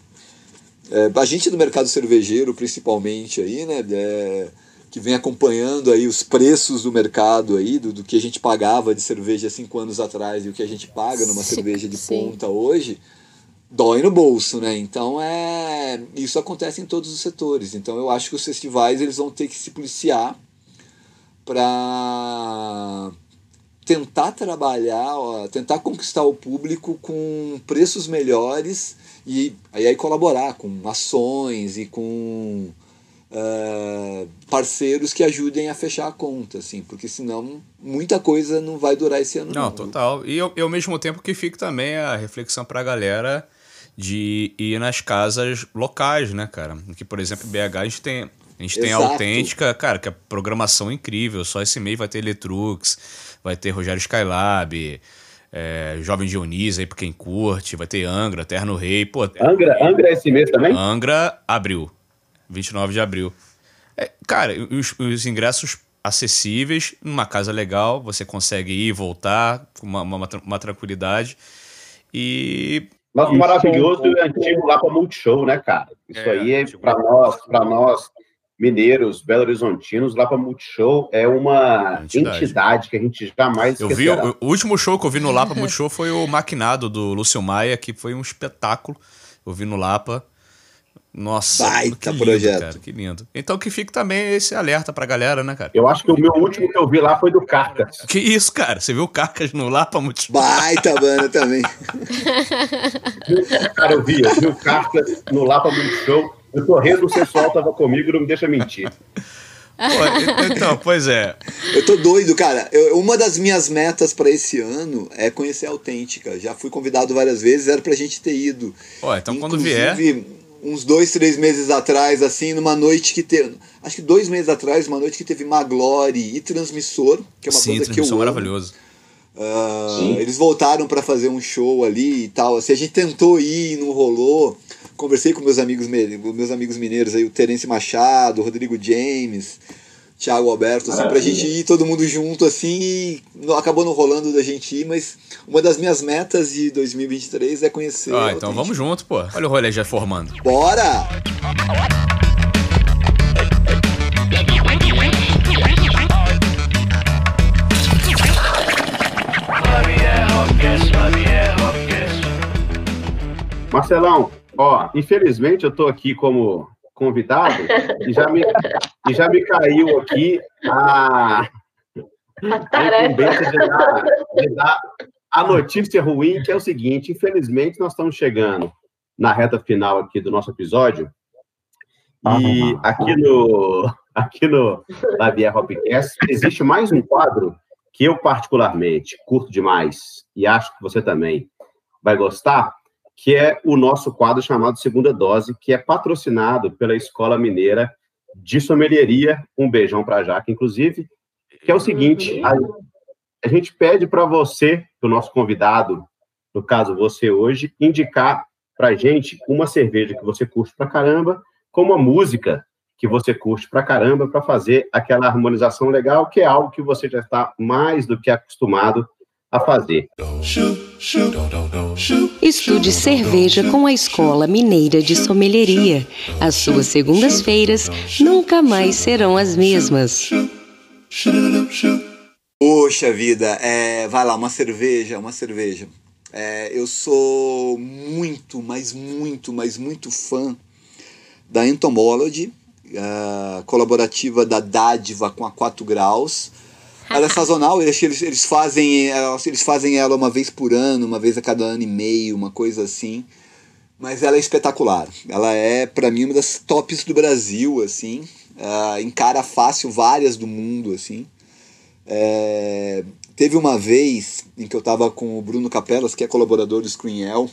[SPEAKER 5] do mercado cervejeiro, principalmente aí, né, que vem acompanhando aí os preços do mercado aí, do que a gente pagava de cerveja 5 anos atrás e o que a gente paga numa cerveja de ponta hoje, dói no bolso, né? Então isso acontece em todos os setores. Então eu acho que os festivais eles vão ter que se policiar para tentar trabalhar, tentar conquistar o público com preços melhores e aí colaborar com ações e com parceiros que ajudem a fechar a conta, assim, porque senão muita coisa não vai durar esse ano.
[SPEAKER 2] Não, total. E ao mesmo tempo que fica também a reflexão pra galera de ir nas casas locais, né, cara? Que, por exemplo, em BH a gente tem a Autêntica, cara, que é programação incrível. Só esse mês vai ter Eletrux, vai ter Rogério Skylab, Jovem Dionísio aí pra quem curte, vai ter Angra, Terno Rei. Pô,
[SPEAKER 3] Angra é esse mês também?
[SPEAKER 2] Angra, abril. 29 de abril. Cara, os ingressos acessíveis, numa casa legal, você consegue ir e voltar com uma tranquilidade. E...
[SPEAKER 3] Nossa, maravilhoso e antigo Lapa Multishow, né, cara? Isso aí, para nós mineiros, belo-horizontinos, Lapa Multishow é uma entidade que a gente jamais esquecerá.
[SPEAKER 2] O último show que eu vi no Lapa Multishow foi o Maquinado, do Lúcio Maia, que foi um espetáculo. Eu vi no Lapa. Nossa,
[SPEAKER 5] baita
[SPEAKER 2] que lindo,
[SPEAKER 5] projeto.
[SPEAKER 2] Cara, que lindo. Então que fique também esse alerta pra galera, né, cara?
[SPEAKER 3] Eu acho que o meu último que eu vi lá foi do Carcas.
[SPEAKER 2] Que isso, cara? Você viu o Carcas no Lapa Multishow?
[SPEAKER 5] Baita banda também.
[SPEAKER 3] Cara, eu vi o Carcas no Lapa Multishow. O Torresmo Sensual tava comigo, não me deixa mentir.
[SPEAKER 2] Então, pois é.
[SPEAKER 5] Eu tô doido, cara. Uma das minhas metas pra esse ano é conhecer a Autêntica. Já fui convidado várias vezes, era pra gente ter ido.
[SPEAKER 2] Então quando vier...
[SPEAKER 5] Uns 2-3 meses atrás, assim, numa noite que teve... Acho que 2 meses atrás, uma noite que teve Maglore e Transmissor, que é uma banda que eu amo.
[SPEAKER 2] Maravilhoso.
[SPEAKER 5] Eles voltaram pra fazer um show ali e tal. Assim, a gente tentou ir, não rolou. Conversei com meus amigos mineiros aí, o Terence Machado, o Rodrigo James, Thiago Alberto, assim, pra gente ir todo mundo junto, assim, e acabou não rolando da gente ir, mas uma das minhas metas de 2023 é conhecer.
[SPEAKER 2] Então vamos junto, pô. Olha o rolê já formando.
[SPEAKER 5] Bora!
[SPEAKER 3] Marcelão, infelizmente eu tô aqui como convidado e já me caiu aqui a incumbência de dar a notícia ruim, que é o seguinte: infelizmente nós estamos chegando na reta final aqui do nosso episódio e aqui no Labier Hopcast existe mais um quadro que eu particularmente curto demais e acho que você também vai gostar, que é o nosso quadro chamado Segunda Dose, que é patrocinado pela Escola Mineira de Sommelieria. Um beijão para a Jaque, inclusive, que é o seguinte: a gente pede para você, o nosso convidado, no caso você hoje, indicar para a gente uma cerveja que você curte pra caramba, com uma música que você curte pra caramba, para fazer aquela harmonização legal, que é algo que você já está mais do que acostumado a fazer.
[SPEAKER 11] Estude cerveja com a Escola Mineira de Sommelieria. As suas segundas-feiras nunca mais serão as mesmas.
[SPEAKER 5] Poxa vida, vai lá, uma cerveja. Eu sou muito, mas muito fã da Entomology, colaborativa da Dádiva com a 4 Graus. Ela é sazonal, eles fazem ela uma vez por ano, uma vez a cada ano e meio, uma coisa assim. Mas ela é espetacular. Ela é, pra mim, uma das tops do Brasil, assim. Encara fácil várias do mundo, assim. Teve uma vez em que eu tava com o Bruno Capelas, que é colaborador do Screen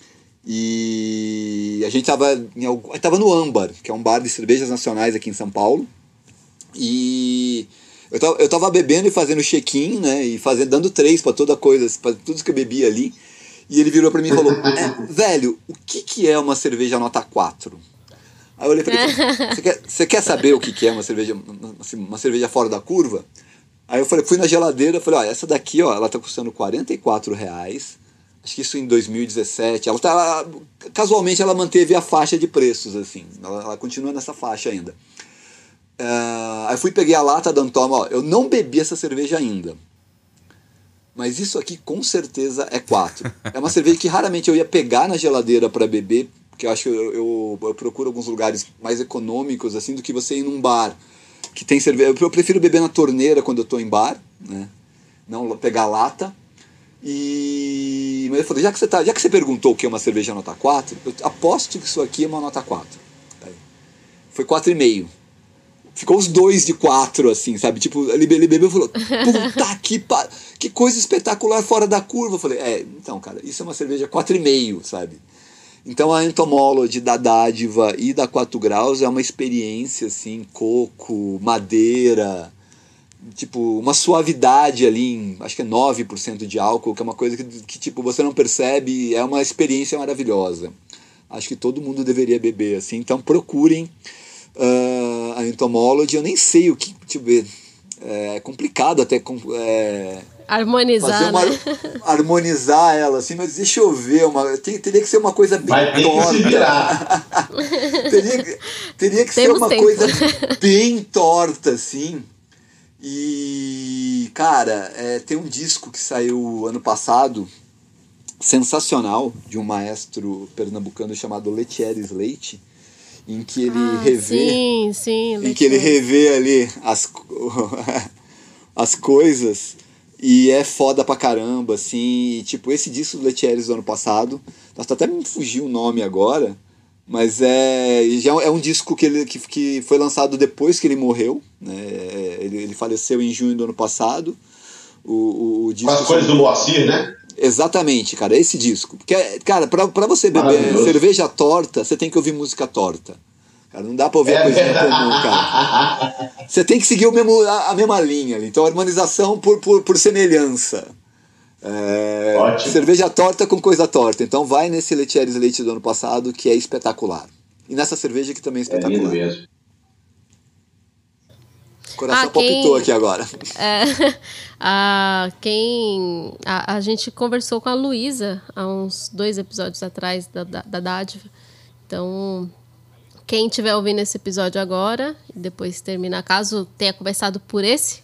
[SPEAKER 5] e a gente tava no Âmbar, que é um bar de cervejas nacionais aqui em São Paulo. E eu tava bebendo e fazendo check-in, né? E dando 3 pra toda coisa, pra tudo que eu bebia ali. E ele virou pra mim e falou: velho, o que é uma cerveja nota 4? Aí eu olhei pra ele e falei: você quer saber o que é uma cerveja fora da curva? Aí eu fui na geladeira e falei: essa daqui, ela tá custando R$44. Acho que isso em 2017. Casualmente ela manteve a faixa de preços, assim. Ela continua nessa faixa ainda. Aí fui, peguei a lata da Antoma. Eu não bebi essa cerveja ainda. Mas isso aqui com certeza é 4. É uma cerveja que raramente eu ia pegar na geladeira para beber, porque eu acho que eu procuro alguns lugares mais econômicos assim do que você ir num bar que tem cerveja. Eu prefiro beber na torneira quando eu tô em bar, né? Não pegar lata. Mas eu falei, já que você perguntou o que é uma cerveja nota 4, eu aposto que isso aqui é uma nota 4. Foi 4,5. Ficou os dois de 4, assim, sabe? Tipo, ele bebeu e falou: puta que coisa espetacular fora da curva. Eu falei: então, cara, isso é uma cerveja 4,5, sabe? Então a Entomology da Dádiva e da 4 Graus é uma experiência, assim, coco, madeira, tipo, uma suavidade ali, acho que é 9% de álcool, que é uma coisa que tipo, você não percebe, é uma experiência maravilhosa. Acho que todo mundo deveria beber, assim, então procurem a Entomology. Eu nem sei o que, deixa eu ver, é complicado até
[SPEAKER 4] harmonizar, né?
[SPEAKER 5] Harmonizar ela, assim, mas deixa eu ver, teria que ser uma coisa bem torta. teria que ser uma coisa bem torta, assim. E, cara, tem um disco que saiu ano passado, sensacional, de um maestro pernambucano chamado Letieres Leite, em que ele revê ali as coisas, e é foda pra caramba, assim. E, tipo, esse disco do Letieres do ano passado, até me fugiu o nome agora, mas já é um disco que foi lançado depois que ele morreu, né? Ele faleceu em junho do ano passado. O disco,
[SPEAKER 3] as coisas do Moacir, né?
[SPEAKER 5] Exatamente, cara, esse disco. Porque, cara, pra você beber cerveja torta, você tem que ouvir música torta. Cara, não dá pra ouvir a coisinha comum, cara. Você tem que seguir a mesma linha ali. Então, harmonização por semelhança. Cerveja torta com coisa torta. Então, vai nesse Letieres Leite do ano passado, que é espetacular. E nessa cerveja que também é espetacular. É lindo mesmo. O coração palpitou aqui agora.
[SPEAKER 4] A gente conversou com a Luísa há uns 2 episódios atrás da Dádiva. Então, quem estiver ouvindo esse episódio agora e depois terminar, caso tenha começado por esse,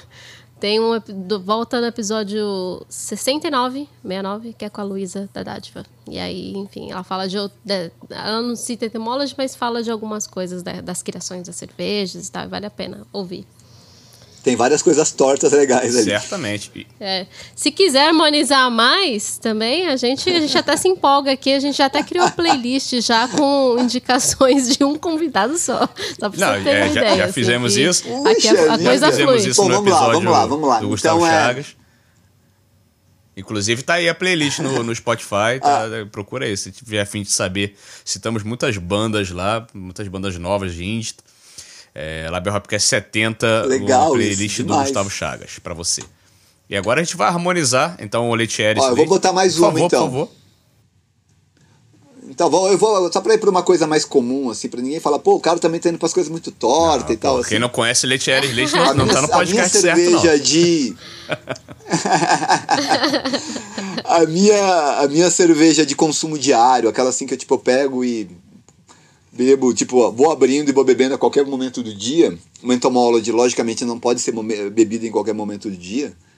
[SPEAKER 4] volta no episódio 69, que é com a Luísa da Dádiva. E aí, enfim, ela fala ela não cita Entomology, mas fala de algumas coisas das criações das cervejas e tal, vale a pena ouvir.
[SPEAKER 5] Tem várias coisas tortas legais ali.
[SPEAKER 2] Certamente.
[SPEAKER 4] Se quiser harmonizar mais também, a gente até se empolga aqui. A gente já até criou playlist já com indicações de um convidado só. Só pra você ter uma ideia.
[SPEAKER 2] Já fizemos isso.
[SPEAKER 4] Aqui a coisa flui.
[SPEAKER 2] Fizemos isso no episódio vamos lá. Do Gustavo Chagas. Inclusive tá aí a playlist no Spotify, procura aí, se tiver a fim de saber. Citamos muitas bandas lá, muitas bandas novas de indie. Labier Hopcast 70,
[SPEAKER 5] legal,
[SPEAKER 2] o playlist do Gustavo Chagas, pra você. E agora a gente vai harmonizar, então, o Letieres.
[SPEAKER 5] Eu vou botar mais uma, então. Por favor. Então, eu vou só pra ir pra uma coisa mais comum, assim, pra ninguém falar, o cara também tá indo pras coisas muito tortas e tal.
[SPEAKER 2] Quem não conhece Letieres Leite não tá no podcast certo, não.
[SPEAKER 5] A minha cerveja de consumo diário, aquela assim que eu pego e bebo, vou abrindo e vou bebendo a qualquer momento do dia. Uma Entomology, logicamente, não pode ser bebida em qualquer momento do dia.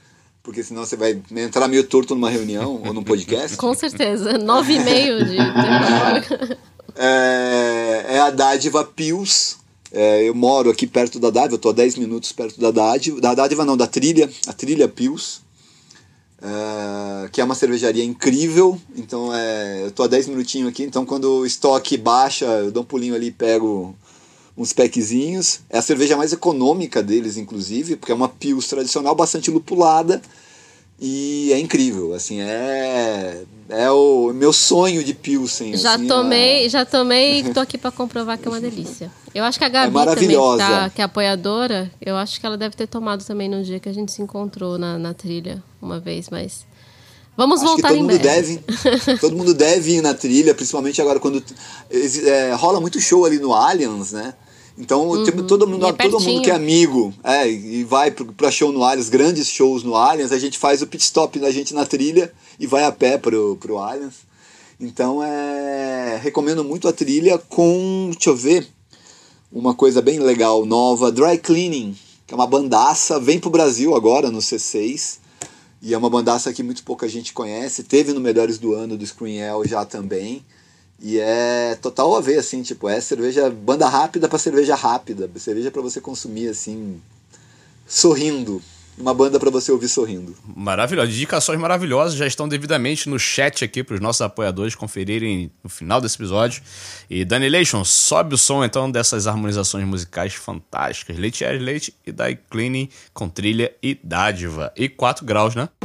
[SPEAKER 5] porque senão você vai entrar meio torto numa reunião ou num podcast.
[SPEAKER 4] Com certeza, 9,5 de temperatura.
[SPEAKER 5] É a Dádiva Pils. Eu moro aqui perto da Dádiva, eu tô a 10 minutos perto da Dádiva. Da Dádiva não, da Trilha, a Trilha Pils. Que é uma cervejaria incrível. Então eu tô a 10 minutinhos aqui, então quando o estoque baixa, eu dou um pulinho ali e pego uns packzinhos. É a cerveja mais econômica deles, inclusive, porque é uma Pils tradicional, bastante lupulada. E é incrível, assim, é o meu sonho de Pilsen.
[SPEAKER 4] Já
[SPEAKER 5] assim,
[SPEAKER 4] tomei e tô aqui pra comprovar que é uma delícia. Eu acho que a Gabi também, que é apoiadora, eu acho que ela deve ter tomado também no dia que a gente se encontrou na trilha uma vez, mas vamos voltar em breve.
[SPEAKER 5] Todo mundo deve ir na trilha, principalmente agora quando rola muito show ali no Allianz, né? Então todo mundo que é amigo e vai pra show no Allianz, grandes shows no Allianz, a gente faz o pit stop da gente na trilha e vai a pé pro Allianz. Então recomendo muito a trilha com, deixa eu ver, uma coisa bem legal, nova, Dry Cleaning, que é uma bandaça, vem pro Brasil agora no C6, e é uma bandaça que muito pouca gente conhece, teve no Melhores do Ano do Screen Hell já também. E é total a ver, assim, tipo, cerveja, banda rápida pra cerveja rápida, cerveja pra você consumir, assim, sorrindo, uma banda pra você ouvir sorrindo.
[SPEAKER 2] Maravilhoso, indicações maravilhosas já estão devidamente no chat aqui pros nossos apoiadores conferirem no final desse episódio. E Danilation, sobe o som então dessas harmonizações musicais fantásticas, Leite é Leite e Dry Cleaning com Trilha e Dádiva, e 4 graus, né?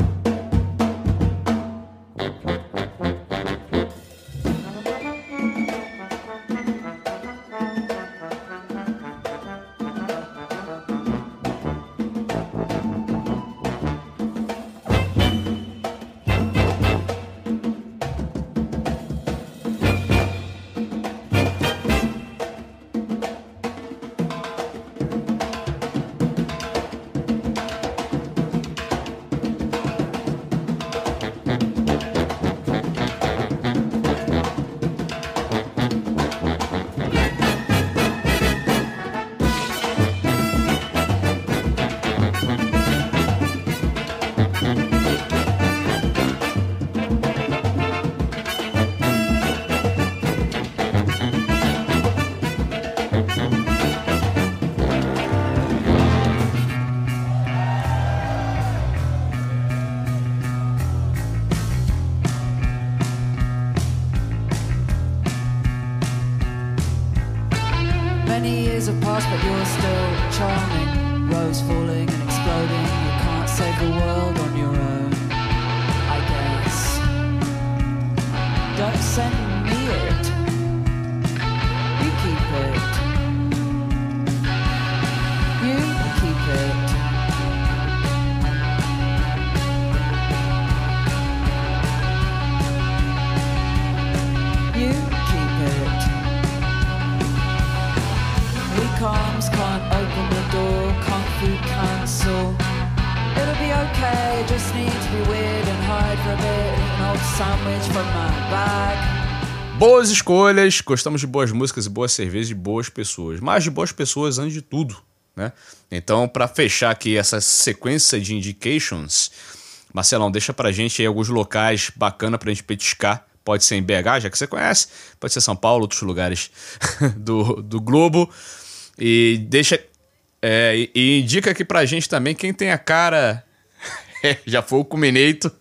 [SPEAKER 12] Many years have passed, but you're still charming. Rose falling and exploding. You can't save the world on your own, I guess. Don't send me it. You keep it. You keep it. You keep it. Comms can't open the door, can't food cancel. It'll be okay, just need to be weird and hide for a bit. An old sandwich from my bag.
[SPEAKER 2] Boas escolhas, gostamos de boas músicas e boas cervejas e boas pessoas. Mas de boas pessoas antes de tudo, né? Então, para fechar aqui essa sequência de indications, Marcelão, deixa pra gente aí alguns locais bacanas pra gente petiscar. Pode ser em BH, já que você conhece. Pode ser São Paulo, outros lugares do globo. E deixa e indica aqui pra gente também quem tem a cara. Já foi o Cumineito.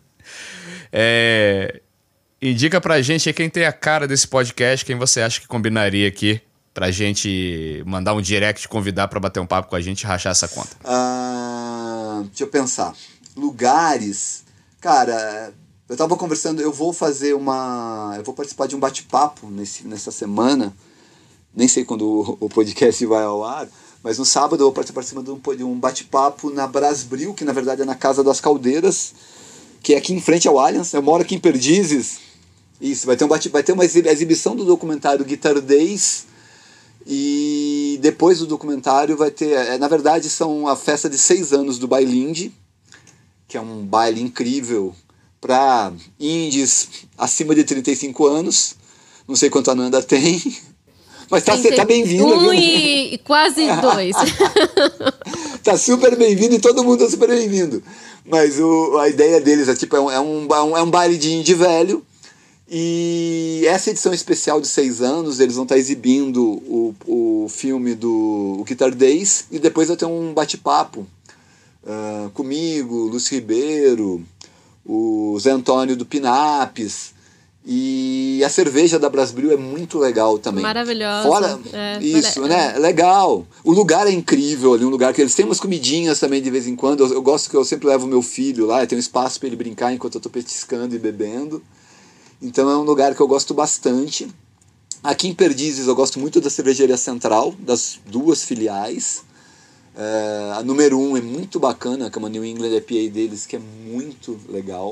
[SPEAKER 2] Indica pra gente quem tem a cara desse podcast, quem você acha que combinaria aqui pra gente mandar um direct, convidar pra bater um papo com a gente e rachar essa conta.
[SPEAKER 5] Deixa eu pensar. Lugares. Cara, eu tava conversando, eu vou participar de um bate-papo nessa semana. Nem sei quando o podcast vai ao ar, mas no sábado eu vou participar de um bate-papo na Brasbril, que na verdade é na Casa das Caldeiras, que é aqui em frente ao Allianz. Eu moro aqui em Perdizes. Isso, vai ter uma exibição do documentário Guitar Days, e depois do documentário vai ter, na verdade são a festa de 6 anos do Bailinde, que é um baile incrível para indies acima de 35 anos. Não sei quanto a Nanda tem. Mas tá bem-vinda.
[SPEAKER 4] 1 e quase 2.
[SPEAKER 5] tá super bem-vindo e todo mundo tá super bem-vindo. Mas a ideia deles é tipo, é um baile de indie velho. E essa edição especial de 6 anos, eles vão estar exibindo o filme do Guitar Days, e depois vai ter um bate-papo comigo, Lúcio Ribeiro, o Zé Antônio do Pinapes, e a cerveja da Brasbril é muito legal também.
[SPEAKER 4] Maravilhosa.
[SPEAKER 5] Fora isso, né? Legal. O lugar é incrível ali, um lugar que eles têm umas comidinhas também de vez em quando. Eu gosto que eu sempre levo meu filho lá, tem um espaço para ele brincar enquanto eu tô petiscando e bebendo. Então é um lugar que eu gosto bastante. Aqui em Perdizes eu gosto muito da Cervejaria Central, das 2 filiais. A número 1 é muito bacana, que é uma New England IPA deles, que é muito legal.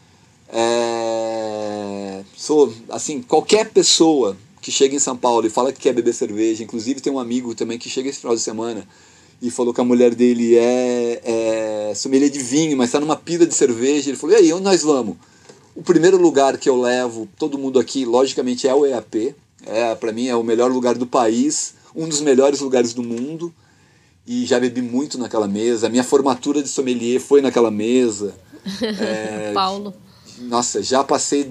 [SPEAKER 5] Assim, qualquer pessoa que chega em São Paulo e fala que quer beber cerveja, inclusive tem um amigo também que chega esse final de semana e falou que a mulher dele é sommelier de vinho, mas está numa pira de cerveja. Ele falou, e aí, onde nós vamos? O primeiro lugar que eu levo todo mundo aqui, logicamente, é o EAP. Para mim é o melhor lugar do país, um dos melhores lugares do mundo. E já bebi muito naquela mesa. A minha formatura de sommelier foi naquela mesa.
[SPEAKER 4] Paulo.
[SPEAKER 5] Nossa, já passei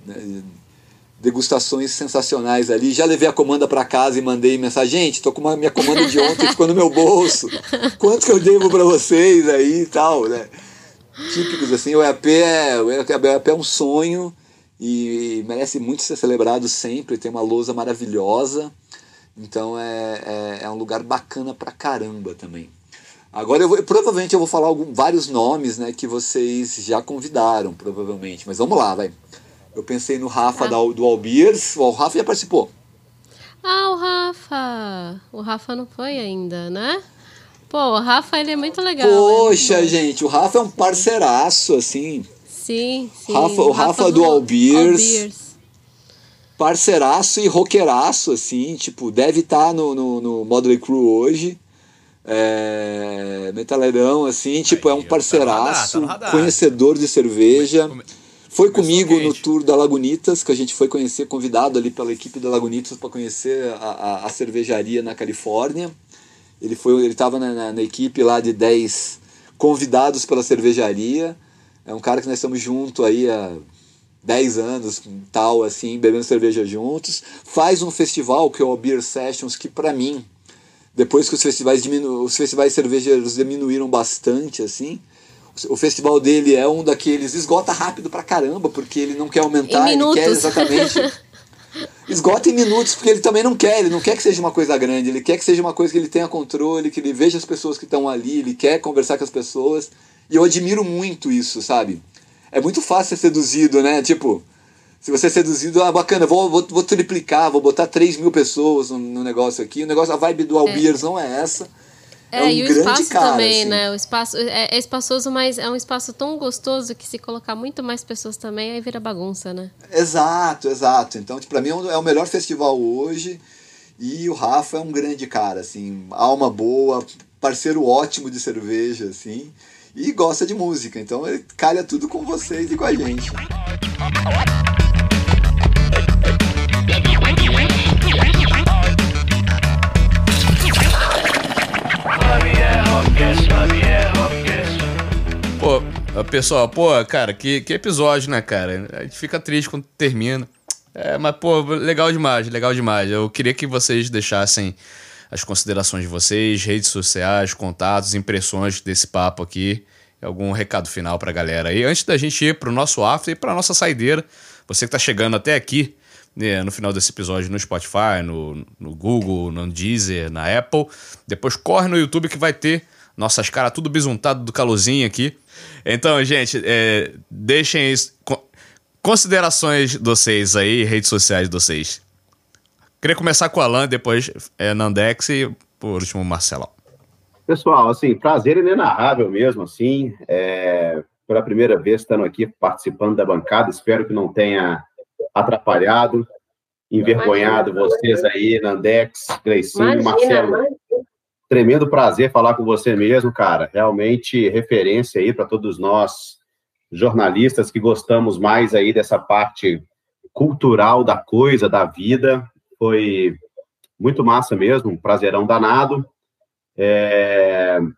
[SPEAKER 5] degustações sensacionais ali. Já levei a comanda para casa e mandei mensagem. Gente, tô com a minha comanda de ontem, ficou no meu bolso. Quanto que eu devo para vocês aí e tal, né? Típicos, assim. O EAP é um sonho e merece muito ser celebrado sempre. Tem uma lousa maravilhosa. Então é um lugar bacana pra caramba também. Agora provavelmente eu vou falar vários nomes, né, que vocês já convidaram, provavelmente. Mas vamos lá, vai. Eu pensei no Rafa do All Beers. O Rafa já participou.
[SPEAKER 4] O Rafa. O Rafa não foi ainda, né? Pô, o Rafa, ele é muito legal.
[SPEAKER 5] Poxa, gente, o Rafa é um parceiraço, assim.
[SPEAKER 4] Sim.
[SPEAKER 5] O Rafa do All Beers. Parceiraço e roqueiraço, assim, tipo, deve estar no Motley Crue hoje. Metalerão, assim, tipo, é um parceiraço, conhecedor de cerveja. Foi comigo no tour da Lagunitas, que a gente foi conhecer, convidado ali pela equipe da Lagunitas para conhecer a cervejaria na Califórnia. Ele estava na equipe lá de 10 convidados pela cervejaria. É um cara que nós estamos juntos aí há 10 anos, tal, assim, bebendo cerveja juntos. Faz um festival que é o Beer Sessions, que para mim, depois que os festivais cervejeiros diminuíram bastante, assim, o festival dele é um daqueles, esgota rápido pra caramba, porque ele não quer aumentar, ele quer exatamente... Esgota em minutos, porque ele também não quer que seja uma coisa grande, ele quer que seja uma coisa que ele tenha controle, que ele veja as pessoas que estão ali, ele quer conversar com as pessoas, e eu admiro muito isso, sabe? É muito fácil ser seduzido, né? Tipo, se você é seduzido, bacana, vou triplicar, vou botar 3.000 pessoas no negócio aqui, a vibe do All Beers não é essa.
[SPEAKER 4] E o espaço cara, também, assim, né? O espaço é espaçoso, mas é um espaço tão gostoso que se colocar muito mais pessoas também, aí vira bagunça, né?
[SPEAKER 5] Exato. Então, pra mim é o melhor festival hoje. E o Rafa é um grande cara, assim, alma boa, parceiro ótimo de cerveja, assim, e gosta de música. Então ele calha tudo com vocês e com a gente.
[SPEAKER 2] Pessoal, cara, que episódio, né, cara? A gente fica triste quando termina. Mas, legal demais. Eu queria que vocês deixassem as considerações de vocês, redes sociais, contatos, impressões desse papo aqui. Algum recado final pra galera aí. Antes da gente ir pro nosso after e pra nossa saideira, você que tá chegando até aqui, né, no final desse episódio no Spotify, no Google, no Deezer, na Apple, depois corre no YouTube que vai ter nossas caras tudo bisuntado do calorzinho aqui. Então, gente, deixem considerações de vocês aí, redes sociais de vocês. Queria começar com o Alan, depois Nandex e, por último, Marcelão.
[SPEAKER 3] Pessoal, assim, prazer inenarrável mesmo, assim, pela primeira vez estando aqui participando da bancada, espero que não tenha atrapalhado, envergonhado vocês aí, Nandex, Gleicinho, Marcelo. Tremendo prazer falar com você mesmo, cara. Realmente referência aí para todos nós, jornalistas que gostamos mais aí dessa parte cultural da coisa, da vida. Foi muito massa mesmo, um prazerão danado.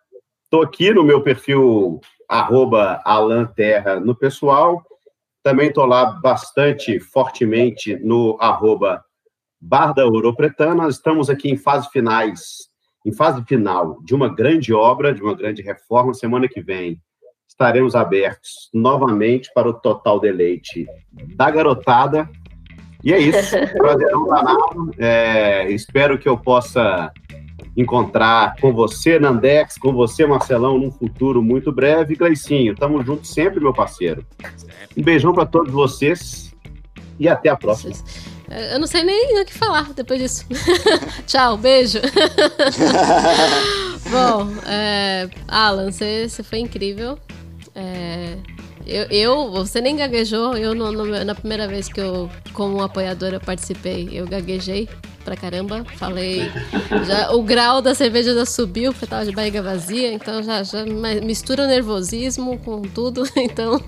[SPEAKER 3] Estou aqui no meu perfil @AlanTerra no pessoal. Também estou lá bastante fortemente no @Bar da Ouropretana. Estamos aqui em fase final de uma grande obra, de uma grande reforma. Semana que vem estaremos abertos novamente para o total deleite da garotada. E é isso, prazerão danado. Espero que eu possa encontrar com você, Nandex, com você, Marcelão, num futuro muito breve. Gleicinho, tamo junto sempre, meu parceiro. Um beijão para todos vocês e até a próxima.
[SPEAKER 4] Eu não sei nem o que falar depois disso. Tchau, beijo. Bom, Alan, você foi incrível. Você nem gaguejou. Na primeira vez que eu, como apoiadora, participei, eu gaguejei pra caramba. Falei, o grau da cerveja já subiu, porque eu tava de barriga vazia, então já mistura o nervosismo com tudo. Então,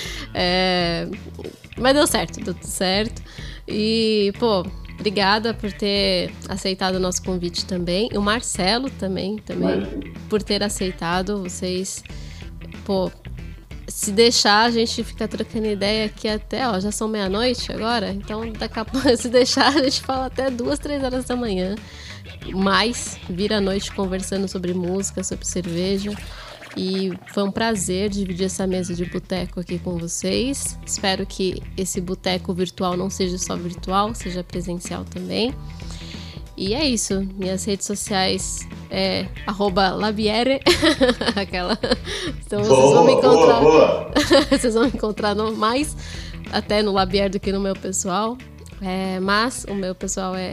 [SPEAKER 4] mas deu tudo certo. E, pô, obrigada por ter aceitado o nosso convite também. O Marcelo também por ter aceitado. Vocês, pô, se deixar, a gente fica trocando ideia aqui até, já são meia-noite agora, então daqui a pouco, se deixar, a gente fala até 2, 3 horas da manhã, mas vira a noite conversando sobre música, sobre cerveja, e foi um prazer dividir essa mesa de boteco aqui com vocês. Espero que esse boteco virtual não seja só virtual, seja presencial também. E é isso, minhas redes sociais é @Labiere. Aquela. Então vocês vão me encontrar. Boa. Vocês vão me encontrar mais até no Labiere do que no meu pessoal. Mas o meu pessoal é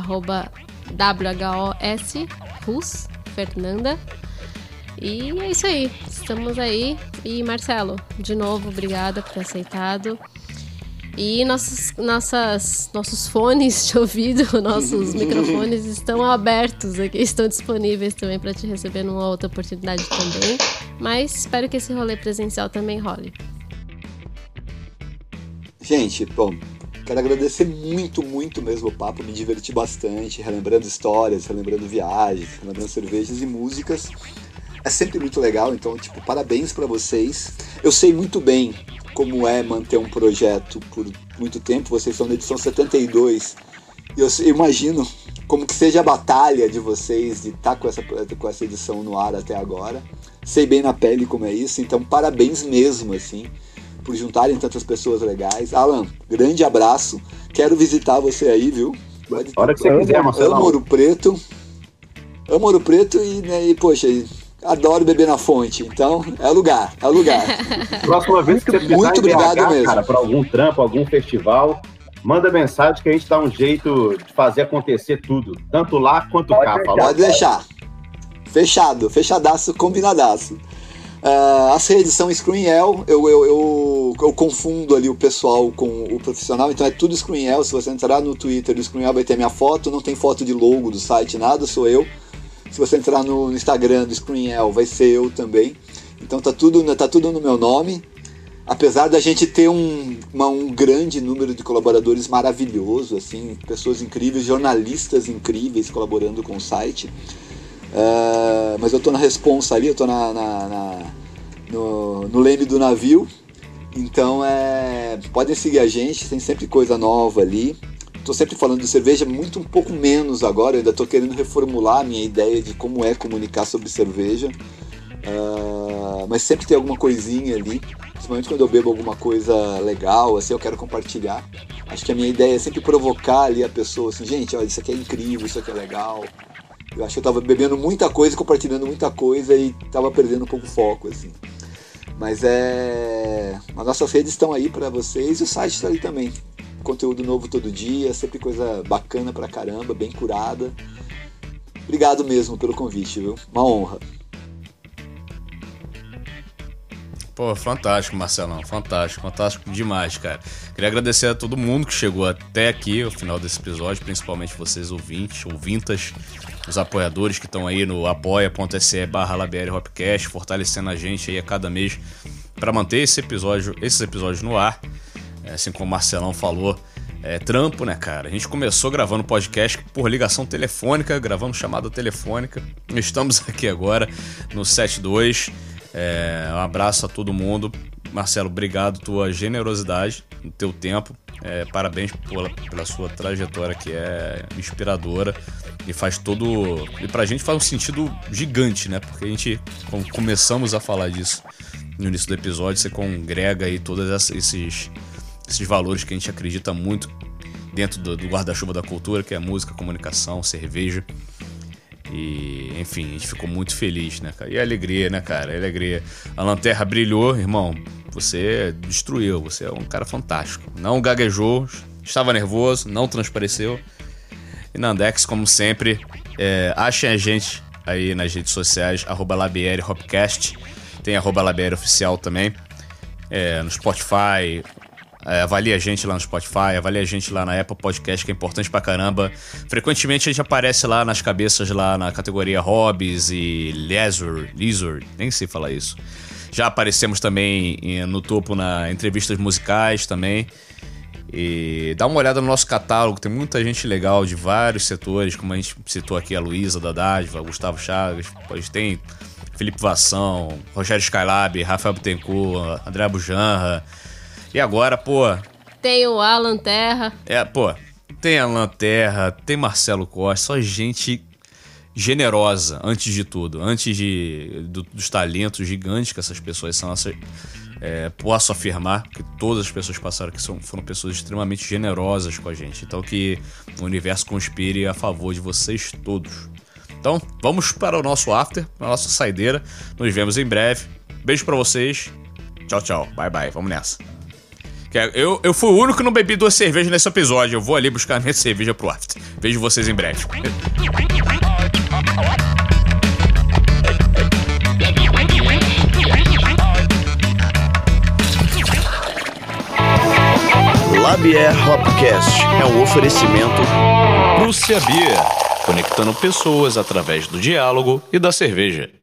[SPEAKER 4] @WHOS Fernanda. E é isso aí. Estamos aí. E Marcelo, de novo, obrigada por ter aceitado. E nossos fones de ouvido, nossos microfones estão abertos aqui, estão disponíveis também para te receber numa outra oportunidade também. Mas espero que esse rolê presencial também role.
[SPEAKER 5] Gente, bom, quero agradecer muito, muito mesmo o papo, me diverti bastante, relembrando histórias, relembrando viagens, relembrando cervejas e músicas. É sempre muito legal, então, parabéns para vocês. Eu sei muito bem como é manter um projeto por muito tempo. Vocês estão na edição 72 e eu imagino como que seja a batalha de vocês de estar com essa edição no ar até agora. Sei bem na pele como é isso, então parabéns mesmo, assim, por juntarem tantas pessoas legais. Alan, grande abraço, quero visitar você aí, viu?
[SPEAKER 3] A hora que você quiser, Marcelo.
[SPEAKER 5] Amo Ouro Preto e poxa, adoro beber na fonte, então é o lugar.
[SPEAKER 3] Próxima vez que você precisar
[SPEAKER 5] muito obrigado
[SPEAKER 3] BH,
[SPEAKER 5] mesmo.
[SPEAKER 3] Cara, para algum trampo, algum festival, manda mensagem que a gente dá um jeito de fazer acontecer tudo, tanto lá quanto cá.
[SPEAKER 5] Pode deixar. Fechadaço, combinadaço. As redes são Screenel, eu confundo ali o pessoal com o profissional, então é tudo Screenel. Se você entrar no Twitter do Screenel vai ter minha foto, não tem foto de logo do site, nada, sou eu. Se você entrar no Instagram do Screenel, vai ser eu também. Então tá tudo no meu nome. Apesar da gente ter um grande número de colaboradores maravilhoso, assim, pessoas incríveis, jornalistas incríveis colaborando com o site. Mas eu tô na responsa ali, eu tô no leme do navio. Então podem seguir a gente, tem sempre coisa nova ali. Estou sempre falando de cerveja, um pouco menos agora. Eu ainda estou querendo reformular a minha ideia de como é comunicar sobre cerveja. Mas sempre tem alguma coisinha ali. Principalmente quando eu bebo alguma coisa legal, assim, eu quero compartilhar. Acho que a minha ideia é sempre provocar ali a pessoa, assim, gente, olha, isso aqui é incrível, isso aqui é legal. Eu acho que eu estava bebendo muita coisa, compartilhando muita coisa e estava perdendo um pouco o foco, assim. Mas as nossas redes estão aí para vocês e o site está ali também. Conteúdo novo todo dia, sempre coisa bacana pra caramba, bem curada. Obrigado mesmo pelo convite, viu? Uma honra.
[SPEAKER 2] Pô, fantástico, Marcelão, fantástico demais, cara. Queria agradecer a todo mundo que chegou até aqui, ao final desse episódio, principalmente vocês ouvintas, os apoiadores que estão aí no apoia.se/Labiere Hopcast, fortalecendo a gente aí a cada mês para manter esses episódios no ar. Assim como o Marcelão falou, trampo, né, cara? A gente começou gravando podcast por ligação telefônica, gravando chamada telefônica. Estamos aqui agora no 72. Um abraço a todo mundo. Marcelo, obrigado, tua generosidade, o teu tempo. Parabéns pela sua trajetória, que é inspiradora e faz todo... E pra gente faz um sentido gigante, né? Porque a gente, quando começamos a falar disso no início do episódio, você congrega aí todos esses valores que a gente acredita muito dentro do guarda-chuva da cultura, que é música, comunicação, cerveja. E, enfim, a gente ficou muito feliz, né, cara? E a alegria, né, cara? A alegria. A Lanterra brilhou, irmão. Você destruiu, você é um cara fantástico. Não gaguejou, estava nervoso, não transpareceu. E Nandex, como sempre, achem a gente aí nas redes sociais, @LabierHopcast. Tem @LabierOficial também. No Spotify. Avalie a gente lá no Spotify, avalie a gente lá na Apple Podcast, que é importante pra caramba. Frequentemente a gente aparece lá nas cabeças, lá na categoria Hobbies e Leisure, nem sei falar isso. Já aparecemos também no topo na entrevistas musicais também. E dá uma olhada no nosso catálogo, tem muita gente legal de vários setores, como a gente citou aqui, a Luísa da Dádiva, Gustavo Chagas, depois tem Felipe Vassão, Rogério Skylab, Rafael Bittencourt, André Bujanra. E agora,
[SPEAKER 4] tem o Alan Terra.
[SPEAKER 2] Tem Alan Terra, tem Marcelo Costa, só gente generosa, antes de tudo. Antes dos talentos gigantes que essas pessoas são. Posso afirmar que todas as pessoas que passaram aqui foram pessoas extremamente generosas com a gente. Então que o universo conspire a favor de vocês todos. Então, vamos para o nosso after, para a nossa saideira. Nos vemos em breve. Beijo pra vocês. Tchau, tchau. Bye, bye. Vamos nessa. Eu fui o único que não bebi 2 cervejas nesse episódio. Eu vou ali buscar minha cerveja pro after. Vejo vocês em breve.
[SPEAKER 9] Labier Hopcast é um oferecimento
[SPEAKER 2] Prússia Beer, conectando pessoas através do diálogo e da cerveja.